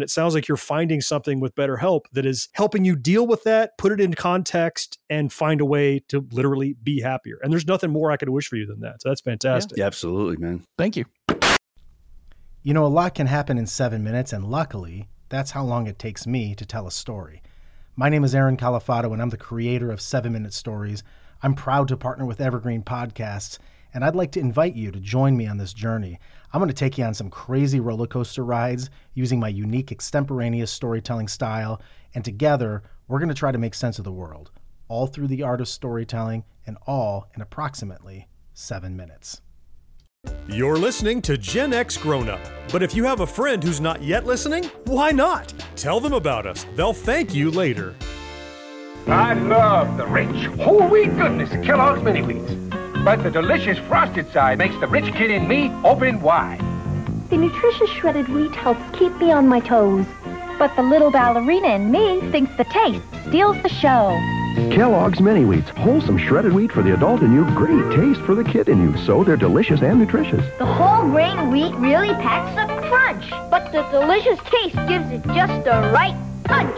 it sounds like you're finding something with BetterHelp that is helping you deal with that, put it in context, and find a way to literally be happier. And there's nothing more I could wish for you than that. So that's fantastic. Yeah, absolutely, man. Thank you. You know, a lot can happen in 7 minutes, and luckily, that's how long it takes me to tell a story. My name is Aaron Califato, and I'm the creator of 7-Minute Stories. I'm proud to partner with Evergreen Podcasts, and I'd like to invite you to join me on this journey. I'm going to take you on some crazy roller coaster rides using my unique extemporaneous storytelling style, and together, we're going to try to make sense of the world, all through the art of storytelling, and all in approximately 7 minutes. You're listening to Gen X Grown Up. But if you have a friend who's not yet listening, why not? Tell them about us. They'll thank you later. I love the rich, whole wheat goodness of Kellogg's Mini Wheats. But the delicious frosted side makes the rich kid in me open wide. The nutritious shredded wheat helps keep me on my toes. But the little ballerina in me thinks the taste steals the show. Kellogg's Mini Wheats, wholesome shredded wheat for the adult in you, great taste for the kid in you, so they're delicious and nutritious. The whole grain wheat really packs a crunch, but the delicious taste gives it just the right punch.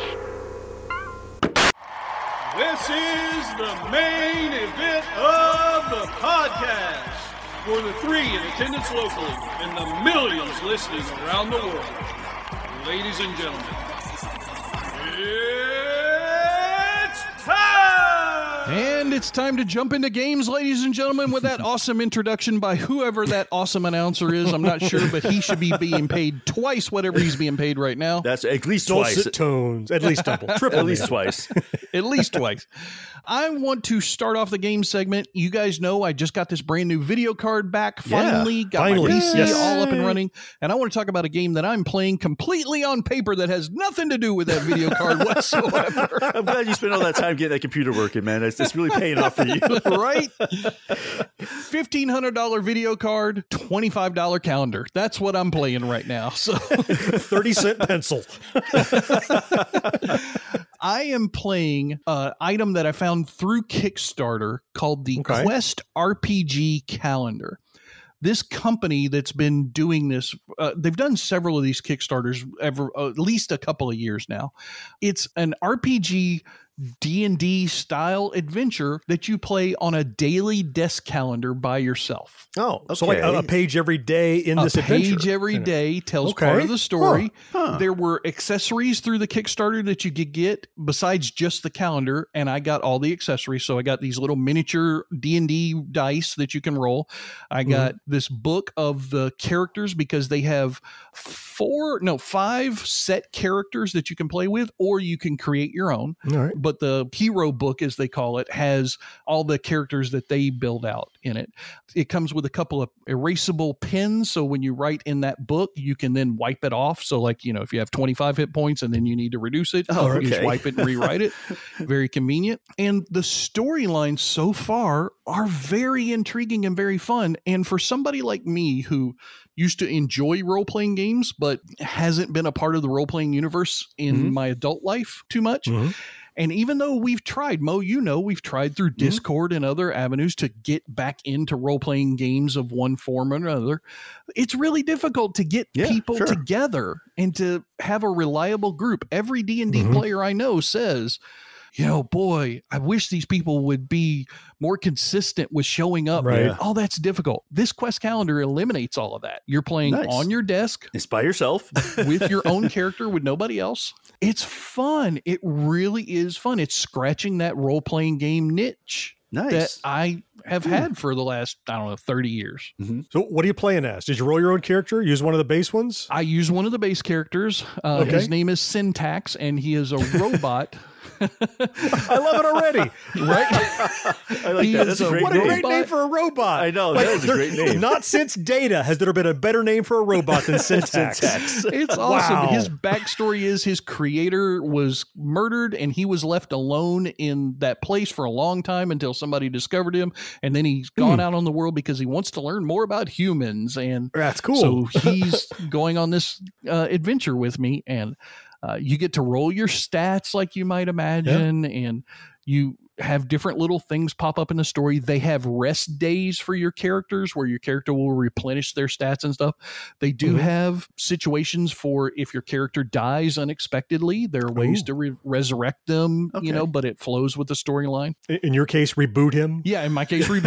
This is the main event of the podcast for the 3 in attendance locally and the millions listening around the world. Ladies and gentlemen, it's time! And it's time to jump into games, ladies and gentlemen, with that awesome introduction by whoever that awesome announcer is. I'm not sure, but he should be being paid twice whatever he's being paid right now. That's at least Dulcet twice. tones. At least double. Triple. At least twice. At least twice. I want to start off the game segment. You guys know I just got this brand new video card back. Finally, got my PC all up and running. And I want to talk about a game that I'm playing completely on paper that has nothing to do with that video card whatsoever. I'm glad you spent all that time getting that computer working, man. It's really paying off for you. Right? $1,500 video card, $25 calendar. That's what I'm playing right now. So 30-cent pencil. I am playing an item that I found through Kickstarter called the Quest RPG Calendar. This company that's been doing this, they've done several of these Kickstarters at least a couple of years now. It's an RPG D&D style adventure that you play on a daily desk calendar by yourself. Oh, okay. So like a page every day in this adventure. A page every day tells part of the story. There were accessories through the Kickstarter that you could get besides just the calendar, and I got all the accessories. So I got these little miniature D&D dice that you can roll. I got this book of the characters because they have 5 set characters that you can play with, or you can create your own. All right. But the hero book, as they call it, has all the characters that they build out in it. It comes with a couple of erasable pens. So when you write in that book, you can then wipe it off. So like, if you have 25 hit points and then you need to reduce it, you just wipe it and rewrite it. Very convenient. And the storylines so far are very intriguing and very fun. And for somebody like me who used to enjoy role-playing games, but hasn't been a part of the role-playing universe in my adult life too much. And even though we've tried, Mo, we've tried through Discord and other avenues to get back into role-playing games of one form or another, it's really difficult to get people together and to have a reliable group. Every D&D player I know says, boy, I wish these people would be more consistent with showing up. Right. Oh, that's difficult. This Quest calendar eliminates all of that. You're playing on your desk. It's by yourself. With your own character, with nobody else. It's fun. It really is fun. It's scratching that role-playing game niche that I have had for the last, 30 years. So what are you playing as? Did you roll your own character? Use one of the base ones? I use one of the base characters. His name is Syntax, and he is a robot. I love it already. Right? I like that. That's a great name. What a great name for a robot. I know. That is a great name. Not since Data has there been a better name for a robot than Syntax. It's awesome. Wow. His backstory is his creator was murdered and he was left alone in that place for a long time until somebody discovered him. And then he's gone out on the world because he wants to learn more about humans. And that's cool. So he's going on this adventure with me, and you get to roll your stats like you might imagine, and you have different little things pop up in the story. They have rest days for your characters where your character will replenish their stats and stuff. They do have situations for if your character dies unexpectedly, there are ways to resurrect them, you know, but it flows with the storyline. In your case, reboot him? Yeah, in my case,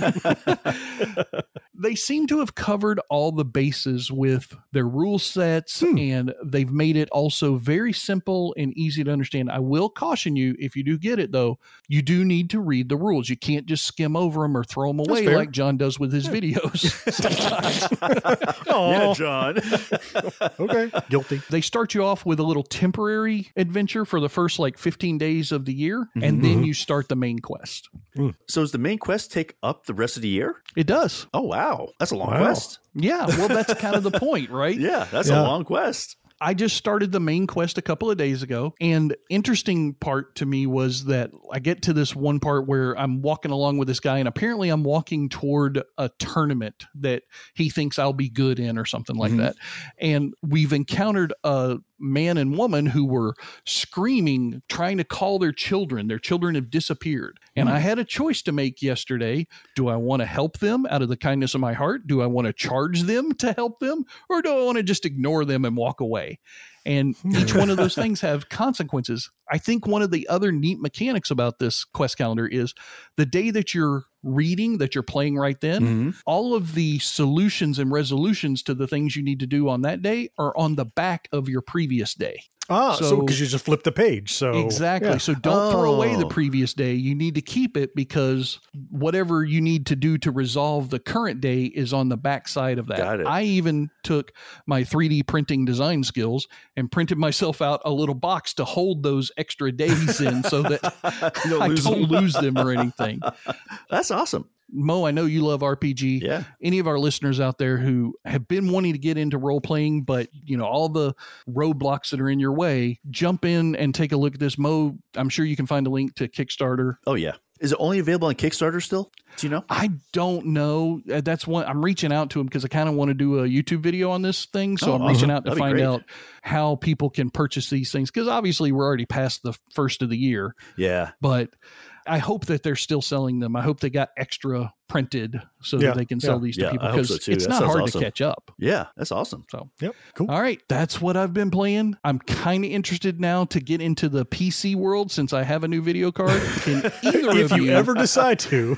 reboot. They seem to have covered all the bases with their rule sets, and they've made it also very simple and easy to understand. I will caution you, if you do get it, though, you do need to read the rules. You can't just skim over them or throw them away like John does with his videos sometimes. Yeah, John. Okay. Guilty. They start you off with a little temporary adventure for the first like 15 days of the year, and then you start the main quest. So does the main quest take up the rest of the year? It does. Oh, wow. That's a long quest. Yeah, well, that's kind of the point, right? Yeah, that's a long quest. I just started the main quest a couple of days ago, and interesting part to me was that I get to this one part where I'm walking along with this guy, and apparently I'm walking toward a tournament that he thinks I'll be good in or something like that. And we've encountered a man and woman who were screaming, trying to call their children. Their children have disappeared. And I had a choice to make yesterday. Do I want to help them out of the kindness of my heart? Do I want to charge them to help them? Or do I want to just ignore them and walk away? And each one of those things have consequences. I think one of the other neat mechanics about this quest calendar is the day that you're reading, that you're playing right then, all of the solutions and resolutions to the things you need to do on that day are on the back of your previous day. So because you just flip the page. So exactly. So don't throw away the previous day. You need to keep it because whatever you need to do to resolve the current day is on the back side of that. Got it. I even took my 3D printing design skills and printed myself out a little box to hold those extra days in so that I don't lose them or anything. That's awesome. Mo, I know you love RPG. Yeah. Any of our listeners out there who have been wanting to get into role playing, but you know, all the roadblocks that are in your way, jump in and take a look at this. Mo, I'm sure you can find a link to Kickstarter. Oh yeah. Is it only available on Kickstarter still? Do you know? I don't know. That's one I'm reaching out to him because I kind of want to do a YouTube video on this thing. So I'm reaching out to find out how people can purchase these things. Because obviously we're already past the first of the year. Yeah. But I hope that they're still selling them. I hope they got extra printed so that they can sell these to people because it's not hard to catch up. Yeah, that's awesome. So, cool. All right, that's what I've been playing. I'm kind of interested now to get into the PC world since I have a new video card. Can either if of you ever decide to,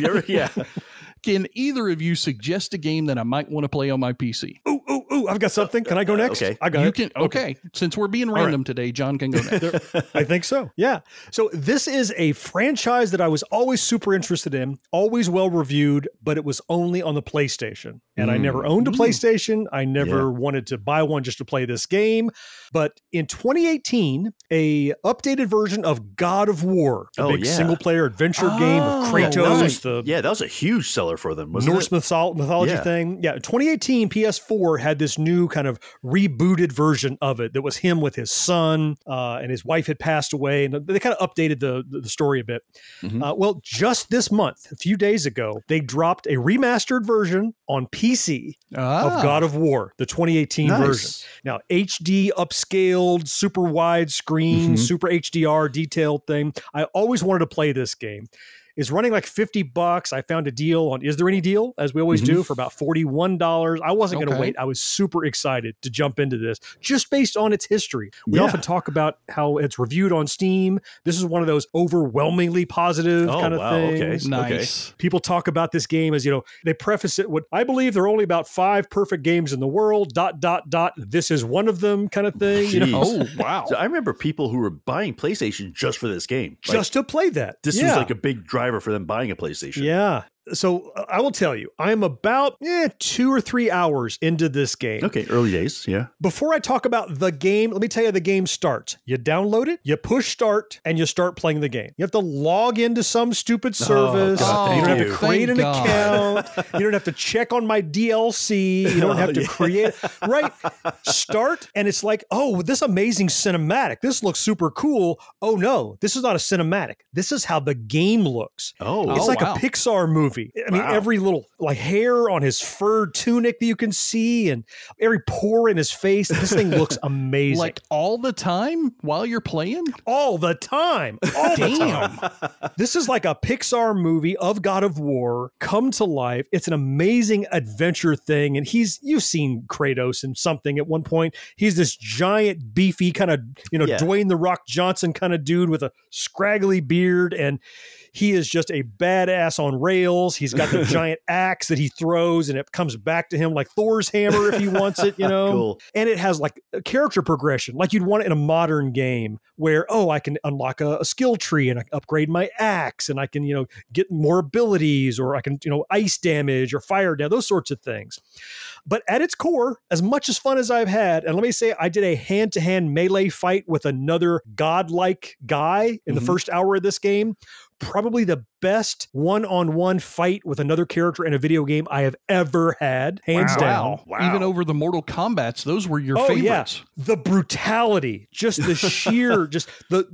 can either of you suggest a game that I might want to play on my PC? Ooh, I've got something. Can I go next? Okay. I got it. Can, okay. Since we're being random today, John can go next. I think so. Yeah. So this is a franchise that I was always super interested in, always well reviewed, but it was only on the PlayStation. And I never owned a PlayStation. I never wanted to buy one just to play this game. But in 2018, a updated version of God of War, a big single player adventure game with Kratos. That was a huge seller for them. Norse mythology thing. Yeah. 2018 PS4 had this new kind of rebooted version of it that was him with his son, and his wife had passed away, and they kind of updated the story a bit. Well, just this month, a few days ago, they dropped a remastered version on PC of God of War, the 2018 version. Now, HD upscaled, super wide screen, super HDR detailed thing. I always wanted to play this game. Is running like $50. I found a deal on Is There Any Deal, as we always do, for about $41. I wasn't going to wait. I was super excited to jump into this just based on its history. We often talk about how it's reviewed on Steam. This is one of those overwhelmingly positive kind of things. Nice. People talk about this game as, they preface it with, I believe there are only about 5 perfect games in the world, ... This is one of them kind of thing. Oh, wow. So I remember people who were buying PlayStation just for this game. Just to play that. This was like a big driver for them buying a PlayStation. Yeah. So I will tell you, I'm about 2 or 3 hours into this game. Okay, early days, yeah. Before I talk about the game, let me tell you the game starts. You download it, you push start, and you start playing the game. You have to log into some stupid service. You don't have to create an account. You don't have to check on my DLC. You don't have to create... Right? Start, and it's like, oh, this amazing cinematic. This looks super cool. Oh, no, this is not a cinematic. This is how the game looks. It's like a Pixar movie. movie. I mean, every little like hair on his fur tunic that you can see and every pore in his face. This thing looks amazing. Like all the time while you're playing? All the time. All the time. This is like a Pixar movie of God of War come to life. It's an amazing adventure thing. And you've seen Kratos in something at one point. He's this giant, beefy kind of, Dwayne The Rock Johnson kind of dude with a scraggly beard. And he is just a badass on rails. He's got the giant axe that he throws and it comes back to him like Thor's hammer if he wants it, Cool. And it has like a character progression, like you'd want it in a modern game where, I can unlock a skill tree and I can upgrade my axe and I can, get more abilities or I can, ice damage or fire damage, those sorts of things. But at its core, as much as fun as I've had, and let me say, I did a hand-to-hand melee fight with another godlike guy in the first hour of this game. Probably the best one-on-one fight with another character in a video game I have ever had, hands down. Wow. Even over the Mortal Kombats, those were your favorites. Yeah. The brutality, just the sheer, just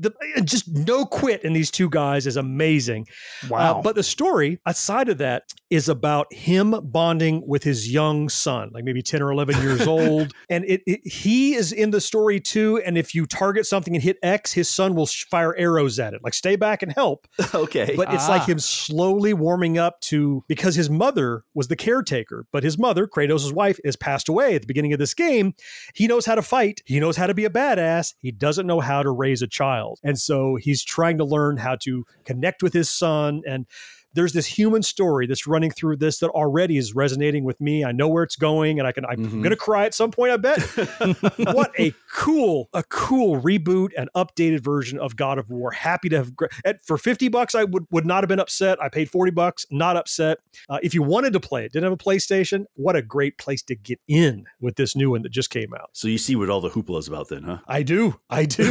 no quit in these two guys is amazing. Wow. But the story, aside of that, is about him bonding with his young son, like maybe 10 or 11 years old. And he is in the story too. And if you target something and hit X, his son will fire arrows at it. Like, stay back and help. Okay. But it's like him slowly warming up to, because his mother was the caretaker, but his mother, Kratos' wife, has passed away at the beginning of this game. He knows how to fight. He knows how to be a badass. He doesn't know how to raise a child. And so he's trying to learn how to connect with his son. And there's this human story that's running through this that already is resonating with me. I know where it's going, and I'm going to cry at some point, I bet. What a cool reboot and updated version of God of War. Happy to have for $50, I would not have been upset. I paid $40, not upset. If you wanted to play it, didn't have a PlayStation, what a great place to get in with this new one that just came out. So you see what all the hoopla is about then, huh? I do.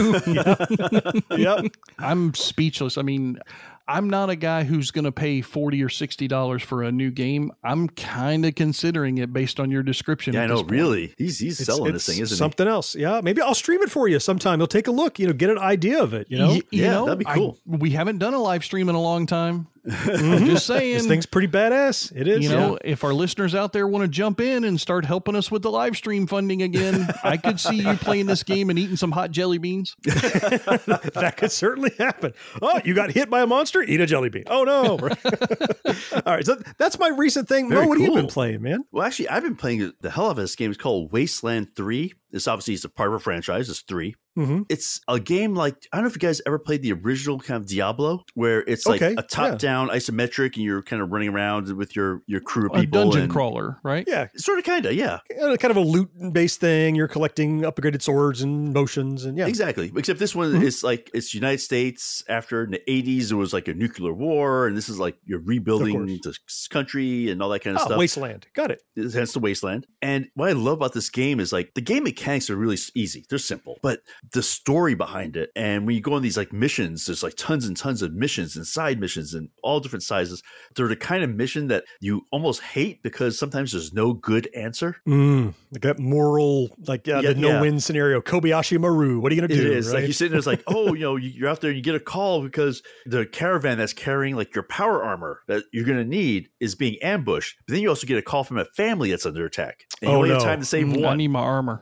Yeah. I'm speechless. I mean, I'm not a guy who's going to pay $40 or $60 for a new game. I'm kind of considering it based on your description. Yeah, I know, really. He's selling this thing, isn't he? Something else. Yeah, maybe I'll stream it for you sometime. You'll take a look, get an idea of it, Yeah, that'd be cool. We haven't done a live stream in a long time. I'm just saying. This thing's pretty badass. It is. If our listeners out there want to jump in and start helping us with the live stream funding again, I could see you playing this game and eating some hot jelly beans. That could certainly happen. Oh, you got hit by a monster? Eat a jelly bean. Oh, no. All right. So that's my recent thing. Mo, what have you been playing, man? Well, actually, I've been playing the hell out of this game. It's called Wasteland 3. This obviously is a part of a franchise. It's 3. Mm-hmm. It's a game like, I don't know if you guys ever played the original kind of Diablo, where it's like a top-down isometric and you're kind of running around with your crew of people. A dungeon crawler, right? Yeah. Sort of, kind of, yeah. Kind of a loot-based thing. You're collecting upgraded swords and motions. And yeah. Exactly. Except this one is like, it's United States after in the 80s, there was like a nuclear war. And this is like you're rebuilding the country and all that kind of stuff. Wasteland. Got it. Hence the Wasteland. And what I love about this game is like the game mechanics are really easy. They're simple. But the story behind it, and when you go on these like missions, there's like tons and tons of missions and side missions and all different sizes. They're the kind of mission that you almost hate because sometimes there's no good answer. Like that moral, the no-win scenario. Kobayashi Maru. What are you going to do? It is. Right? Like you're sitting there, it's like, you're out there and you get a call because the caravan that's carrying like your power armor that you're going to need is being ambushed. But then you also get a call from a family that's under attack. And you only have time to save one. I need my armor.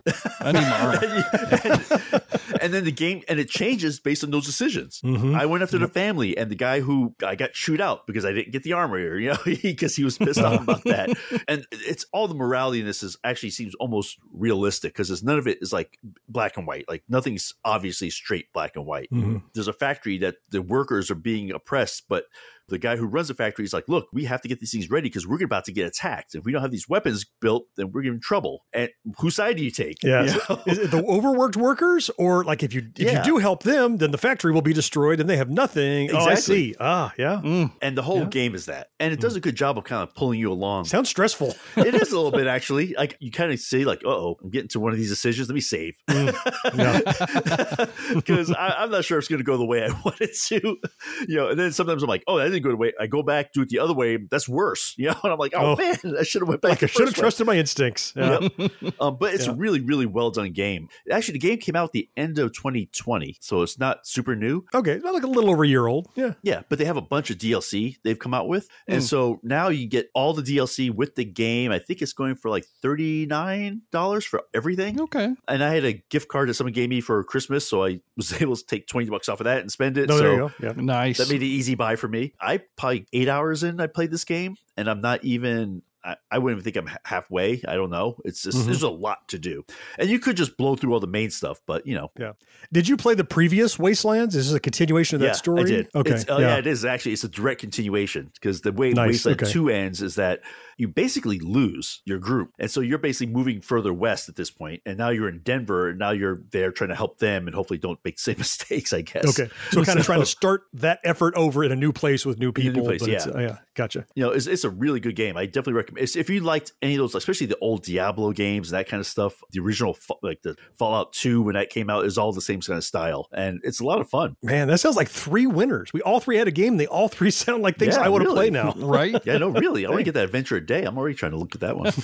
And then the game, and it changes based on those decisions. I went after the family and the guy who I got chewed out because I didn't get the armor, because he was pissed off about that. And it's all the morality in this actually seems almost realistic because none of it is like black and white. Like nothing's obviously straight black and white. There's a factory that the workers are being oppressed, but the guy who runs the factory is like, look, we have to get these things ready because we're about to get attacked. If we don't have these weapons built, then we're in trouble. And whose side do you take? Yeah. Is it the overworked workers? Or like if you do help them, then the factory will be destroyed and they have nothing. Exactly. Oh, I see. Yeah. And the whole game is that. And it does a good job of kind of pulling you along. Sounds stressful. It is a little bit, actually. Like you kind of say like, I'm getting to one of these decisions. Let me save. Because I'm not sure it's going to go the way I want it to. And then sometimes I'm like, that everything good way. I go back, do it the other way. That's worse. You know, and I'm like, oh man, I should have went back. Like I should have trusted my instincts. Yeah. Yep. But it's a really, really well done game. Actually, the game came out at the end of 2020, so it's not super new. Okay, not like a little over a year old. Yeah. Yeah, but they have a bunch of DLC they've come out with. And so now you get all the DLC with the game. I think it's going for like $39 for everything. Okay. And I had a gift card that someone gave me for Christmas, so I was able to take $20 off of that and spend it. No, so there you go. Yeah. Nice. That made it easy buy for me. I probably 8 hours in, I played this game, and I'm not even... I wouldn't even think I'm halfway. I don't know. It's just there's a lot to do, and you could just blow through all the main stuff. But you know, yeah. Did you play the previous Wastelands? Is this a continuation of that story? I did. Okay, yeah, it is actually. It's a direct continuation because the way Wasteland 2 ends is that you basically lose your group, and so you're basically moving further west at this point, and now you're in Denver, and now you're there trying to help them, and hopefully don't make the same mistakes. I guess. Okay, so kind of trying to start that effort over in a new place with new people. New place, but yeah, gotcha. You know, it's a really good game. I definitely recommend. If you liked any of those, especially the old Diablo games and that kind of stuff, the original, like the Fallout 2 when that came out, is all the same kind of style, and it's a lot of fun. Man, that sounds like 3 winners. We all 3 had a game. They all 3 sound like things I want to play now. Right? Yeah, no, really. I want to get that Adventure a Day. I'm already trying to look at that one.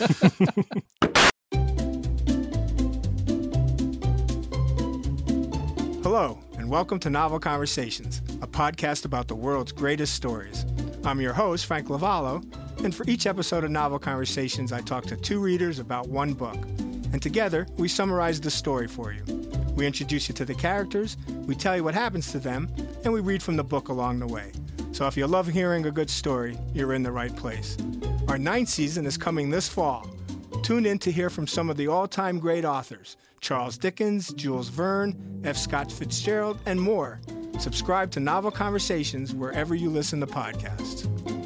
Hello, and welcome to Novel Conversations, a podcast about the world's greatest stories. I'm your host, Frank Lavallo, and for each episode of Novel Conversations, I talk to 2 readers about one book. And together, we summarize the story for you. We introduce you to the characters, we tell you what happens to them, and we read from the book along the way. So if you love hearing a good story, you're in the right place. Our 9th season is coming this fall. Tune in to hear from some of the all-time great authors, Charles Dickens, Jules Verne, F. Scott Fitzgerald, and more. Subscribe to Novel Conversations wherever you listen to podcasts.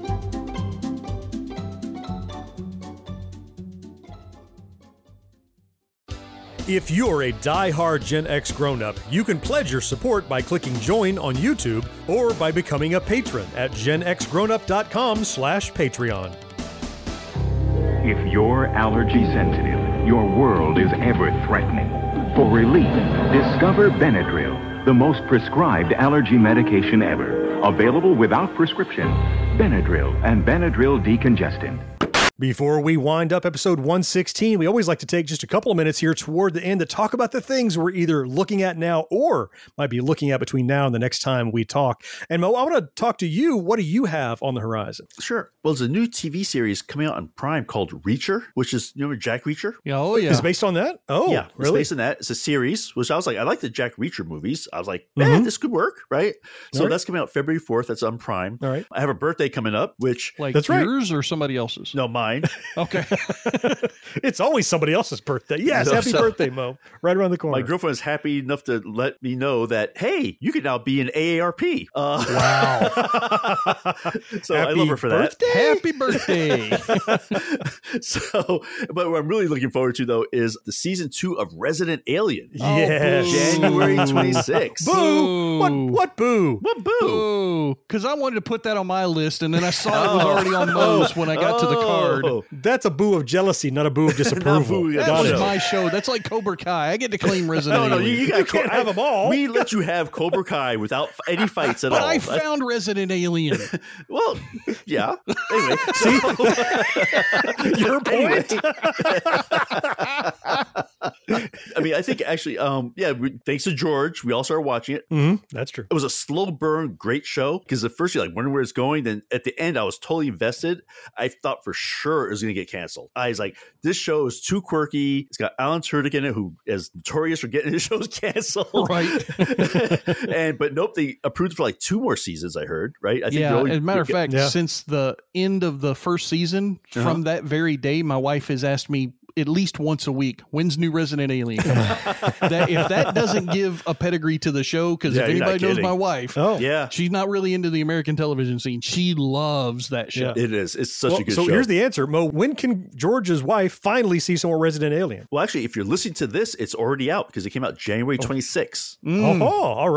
If you're a die-hard Gen X grown-up, you can pledge your support by clicking join on YouTube or by becoming a patron at genxgrownup.com/Patreon. If you're allergy sensitive, your world is ever threatening. For relief, discover Benadryl, the most prescribed allergy medication ever. Available without prescription. Benadryl and Benadryl decongestant. Before we wind up episode 116, we always like to take just a couple of minutes here toward the end to talk about the things we're either looking at now or might be looking at between now and the next time we talk. And Mo, I want to talk to you. What do you have on the horizon? Sure. Well, there's a new TV series coming out on Prime called Reacher, which is, you remember Jack Reacher? Yeah, oh, yeah. Is it based on that? Oh, yeah, really? It's based on that. It's a series, which I was like, I like the Jack Reacher movies. I was like, man, this could work, right? So that's coming out February 4th. That's on Prime. All right. I have a birthday coming up, which... Like that's yours or somebody else's? No, mine. Okay. It's always somebody else's birthday. Yes, happy birthday, Mo. Right around the corner. My girlfriend is happy enough to let me know that, hey, you can now be an AARP. Wow. So I love her for that. Happy birthday. So, but what I'm really looking forward to, though, is the season 2 of Resident Alien. Yes. January 26th. Boo! What boo? What boo? Because I wanted to put that on my list, and then I saw it was already on Mo's when I got to the card. That's a boo of jealousy, not a boo of disapproval. That was my show. That's like Cobra Kai. I get to claim Resident No, Alien. you can't have them all. We let you have Cobra Kai without any fights at but all. I found Resident Alien. Well, yeah. Anyway, see your point. I mean, I think actually, thanks to George, we all started watching it. Mm-hmm. That's true. It was a slow burn, great show. Because at first you're like wondering where it's going. Then at the end, I was totally invested. I thought for sure it was going to get canceled. I was like, this show is too quirky. It's got Alan Tudyk in it, who is notorious for getting his shows canceled. Right. But nope, they approved for like 2 more seasons, I heard. Right. I think as a matter of fact, since the end of the first season, from that very day, my wife has asked me at least once a week, when's new Resident Alien coming out? If that doesn't give a pedigree to the show, because if anybody knows my wife, she's not really into the American television scene. She loves that show. It is. It's such a good show. So here's the answer, Mo. When can George's wife finally see some more Resident Alien? Well, actually, if you're listening to this, it's already out because it came out January 26th. Oh, all right.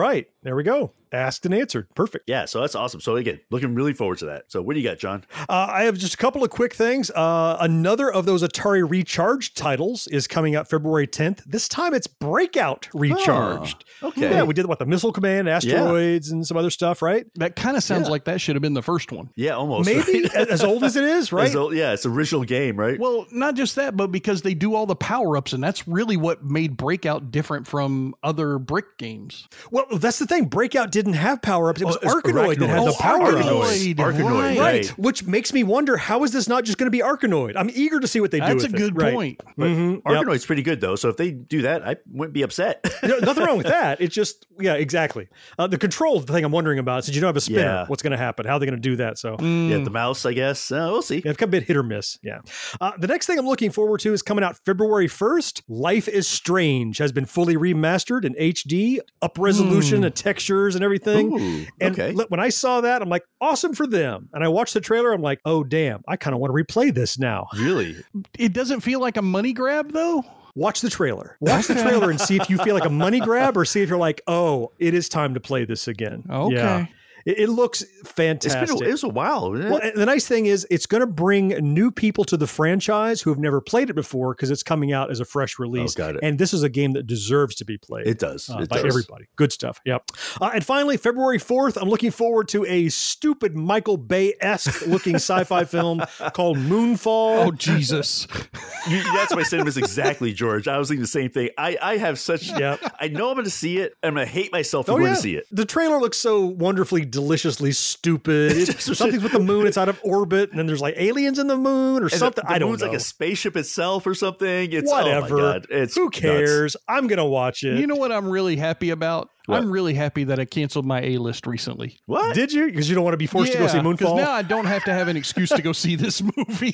There we go. Asked and answered. Perfect. Yeah, so that's awesome. So again, looking really forward to that. So what do you got, John? I have just a couple of quick things. Another of those Atari Recharged titles is coming out February 10th. This time it's Breakout Recharged. Okay. Yeah, we did the Missile Command, Asteroids, and some other stuff, right? That kind of sounds like that should have been the first one. Yeah, almost. Maybe right? as old as it is, right? Yeah, it's original game, right? Well, not just that, but because they do all the power-ups, and that's really what made Breakout different from other brick games. Well, that's the thing. Breakout didn't have power-ups. It was it's Arkanoid that had the power-ups. Arkanoid, right. Which makes me wonder, how is this not just going to be Arkanoid? I'm eager to see what they do with it. That's a good point. But Arkanoid's pretty good, though. So if they do that, I wouldn't be upset. Nothing wrong with that. It's just, yeah, exactly. The control is the thing I'm wondering about. Since you don't have a spinner, what's going to happen? How are they going to do that? So yeah, the mouse, I guess. We'll see. Yeah, it's kind of a bit hit or miss. Yeah. The next thing I'm looking forward to is coming out February 1st. Life is Strange has been fully remastered in HD, up resolution and textures and everything. Ooh, and when I saw that, I'm like, awesome for them. And I watched the trailer. I'm like, oh, damn, I kind of want to replay this now. Really? It doesn't feel like a money grab, though. Watch the trailer. Watch the trailer and see if you feel like a money grab or see if you're like, oh, it is time to play this again. Okay. Yeah. It looks fantastic. It's a while. Well, the nice thing is it's going to bring new people to the franchise who have never played it before because it's coming out as a fresh release. Oh, got it. And this is a game that deserves to be played. It does. By everybody. Good stuff. Yep. And finally, February 4th, I'm looking forward to a stupid Michael Bay-esque looking sci-fi film called Moonfall. Oh, Jesus. That's my sentiments exactly, George. I was thinking the same thing. I have such... I know I'm going to see it. I'm going to hate myself if I'm going to see it. The trailer looks so wonderfully deliciously stupid. Something's with the moon, it's out of orbit, and then there's like aliens in the moon or something. I don't know. The moon's like a spaceship itself or something. It's whatever. Oh my God. It's who cares? Nuts. I'm gonna watch it. You know what I'm really happy about? What? I'm really happy that I canceled my A-list recently. What? Did you? Because you don't want to be forced to go see Moonfall? Because now I don't have to have an excuse to go see this movie.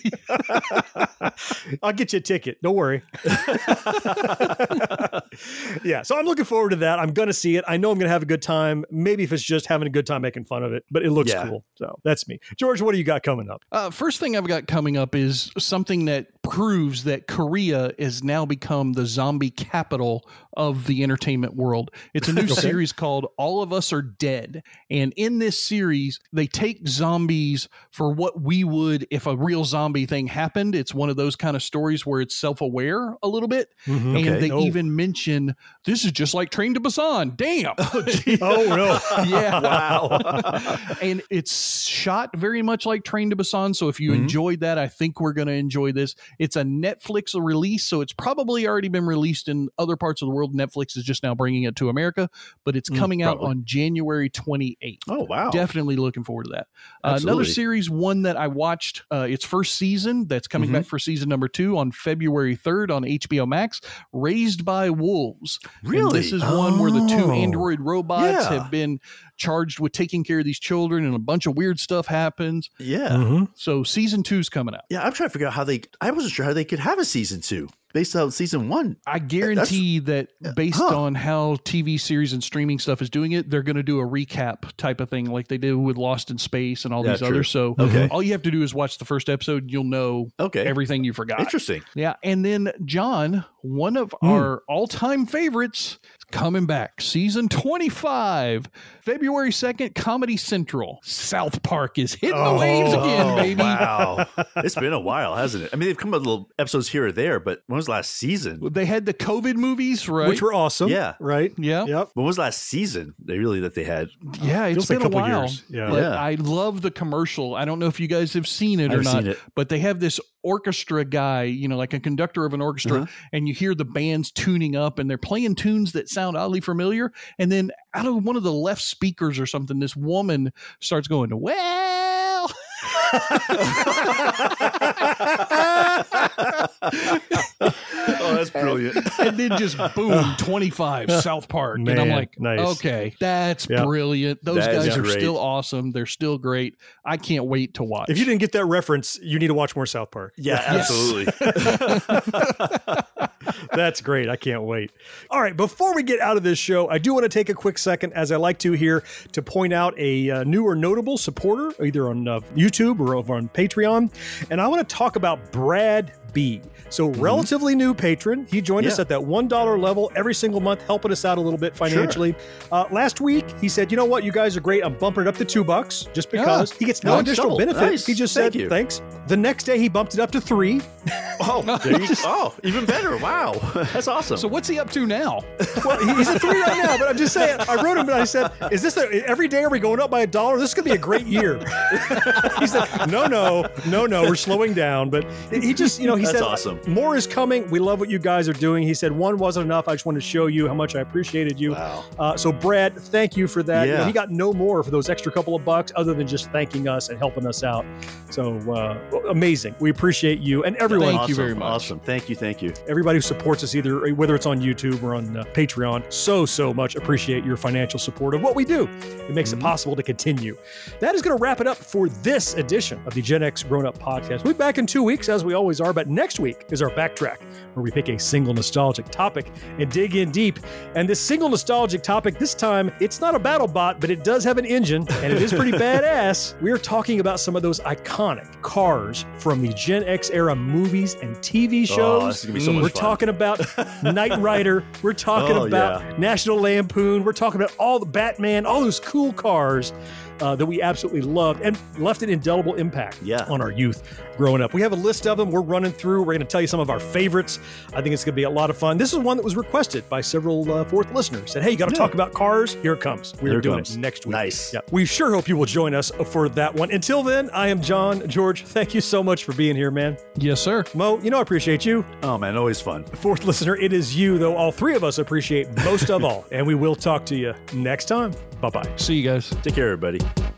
I'll get you a ticket. Don't worry. Yeah, so I'm looking forward to that. I'm going to see it. I know I'm going to have a good time. Maybe if it's just having a good time making fun of it, but it looks cool. So that's me. George, what do you got coming up? First thing I've got coming up is something that proves that Korea has now become the zombie capital of the entertainment world. It's a new series called All of Us Are Dead. And in this series, they take zombies for what we would if a real zombie thing happened. It's one of those kind of stories where it's self-aware a little bit. Mm-hmm. And they even mention, this is just like Train to Busan. Damn. Oh, no. Yeah. Wow. And it's shot very much like Train to Busan. So if you enjoyed that, I think we're going to enjoy this. It's a Netflix release, so it's probably already been released in other parts of the world. Netflix is just now bringing it to America, but it's coming out on January 28th. Oh, wow. Definitely looking forward to that. Another series, one that I watched its first season, that's coming back for season number 2 on February 3rd on HBO Max, Raised by Wolves. Really? And this is one where the 2 android robots have been charged with taking care of these children, and a bunch of weird stuff happens. Yeah. So season 2 is coming out. Yeah, I'm trying to figure out I wasn't sure how they could have a season 2 based on season 1. I guarantee that based on how TV series and streaming stuff is doing it, they're going to do a recap type of thing like they do with Lost in Space and all these others. So all you have to do is watch the first episode. You'll know everything you forgot. Interesting. Yeah. And then, John, one of our all-time favorites is coming back. Season 25, February 2nd, Comedy Central. South Park is hitting the waves again, baby. Wow. It's been a while, hasn't it? I mean, they've come out little episodes here or there, but when was last season? They had the COVID movies, right? Which were awesome. Yeah. Right? Yeah. Yep. When was last season that they had? Yeah, it's been like a while. Years. Yeah. But I love the commercial. I don't know if you guys have seen it or not, seen it. but they have this orchestra guy, like a conductor of an orchestra, and you hear the bands tuning up and they're playing tunes that sound oddly familiar. And then out of one of the left speakers or something, this woman starts going, well. Oh, that's brilliant. And then just boom, 25 South Park. Man, and I'm like, nice. okay, that's brilliant. Those guys are great. still awesome. They're still great. I can't wait to watch. If you didn't get that reference, you need to watch more South Park. Yeah, absolutely. That's great. I can't wait. All right, before we get out of this show, I do want to take a quick second, as I like to here, to point out a new or notable supporter, either on YouTube or over on Patreon. And I want to talk about Brad B. So relatively new patron. He joined us at that $1 level every single month, helping us out a little bit financially. Last week, he said, you know what? You guys are great. I'm bumping it up to $2 just because. He gets no additional benefit. Nice. He just said, thanks. The next day, he bumped it up to $3. Even better. Wow. That's awesome. So what's he up to now? Well, he's at $3 right now, but I'm just saying, I wrote him and I said, is this every day are we going up by $1? This is going to be a great year. He said, no, we're slowing down. But he just, he That's said, awesome. More is coming. We love what you guys are doing. He said, one wasn't enough. I just wanted to show you how much I appreciated you. Wow. So Brad, thank you for that. Yeah. He got no more for those extra couple of bucks other than just thanking us and helping us out. So amazing. We appreciate you and everyone. Thank you very much. Awesome. Thank you. Everybody who supports us, either whether it's on YouTube or on Patreon, so much appreciate your financial support of what we do. It makes it possible to continue. That is going to wrap it up for this edition of the Gen X Grown Up Podcast. We'll be back in 2 weeks, as we always are, but next week is our backtrack, where we pick a single nostalgic topic and dig in deep. And this single nostalgic topic, this time, it's not a battle bot, but it does have an engine, and it is pretty badass. We're talking about some of those iconic cars from the Gen X era movies and TV shows. Oh, this is going to be so much We're fun. talking about Knight Rider. We're talking about National Lampoon. We're talking about all the Batman, all those cool cars that we absolutely loved and left an indelible impact on our youth growing up. We have a list of them we're running through. We're going to tell you some of our favorites. I think it's going to be a lot of fun. This is one that was requested by several fourth listeners. Said, hey, you got to talk about cars? Here it comes. We're doing it next week. Nice. Yeah. We sure hope you will join us for that one. Until then, I am John. George, thank you so much for being here, man. Yes, sir. Mo, I appreciate you. Oh, man, always fun. Fourth listener, it is you, though all three of us appreciate most of all. And we will talk to you next time. Bye-bye. See you guys. Take care, everybody.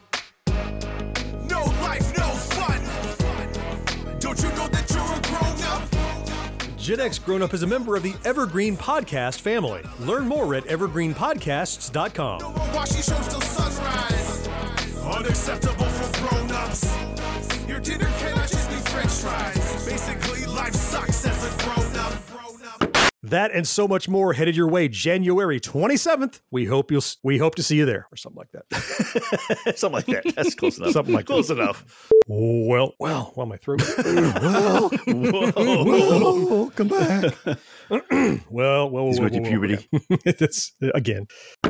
No life, no fun. Don't you know that you're a grown up? Gen X Grown Up is a member of the Evergreen Podcast family. Learn more at evergreenpodcasts.com. While she shows till sunrise. Unacceptable for grown ups. Your dinner cannot just be french fries. Basically, life sucks as a grown up. That and so much more headed your way January 27th. We hope to see you there, or something like that. Something like that. That's close enough. Something like close that. enough. Well, my throat. Whoa, come back. well. He's going through puberty. That's again.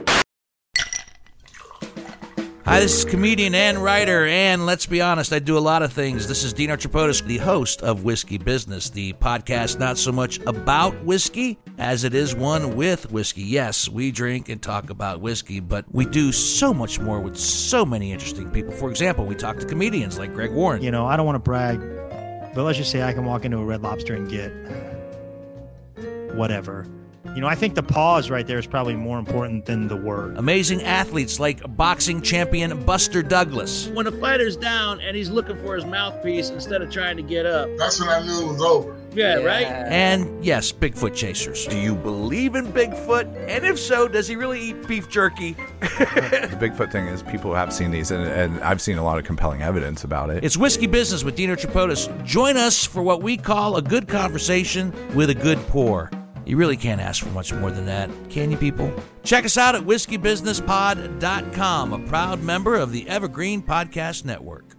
Hi, this is comedian and writer, and let's be honest, I do a lot of things. This is Dean Archipotis, the host of Whiskey Business, the podcast not so much about whiskey as it is one with whiskey. Yes, we drink and talk about whiskey, but we do so much more with so many interesting people. For example, we talk to comedians like Greg Warren. I don't want to brag, but let's just say I can walk into a Red Lobster and get whatever. I think the pause right there is probably more important than the word. Amazing athletes like boxing champion Buster Douglas. When a fighter's down and he's looking for his mouthpiece instead of trying to get up. That's when I knew it was over. Yeah, right? And yes, Bigfoot chasers. Do you believe in Bigfoot? And if so, does he really eat beef jerky? The Bigfoot thing is people have seen these, and I've seen a lot of compelling evidence about it. It's Whiskey Business with Dean Archipotis. Join us for what we call a good conversation with a good pour. You really can't ask for much more than that, can you, people? Check us out at whiskeybusinesspod.com, a proud member of the Evergreen Podcast Network.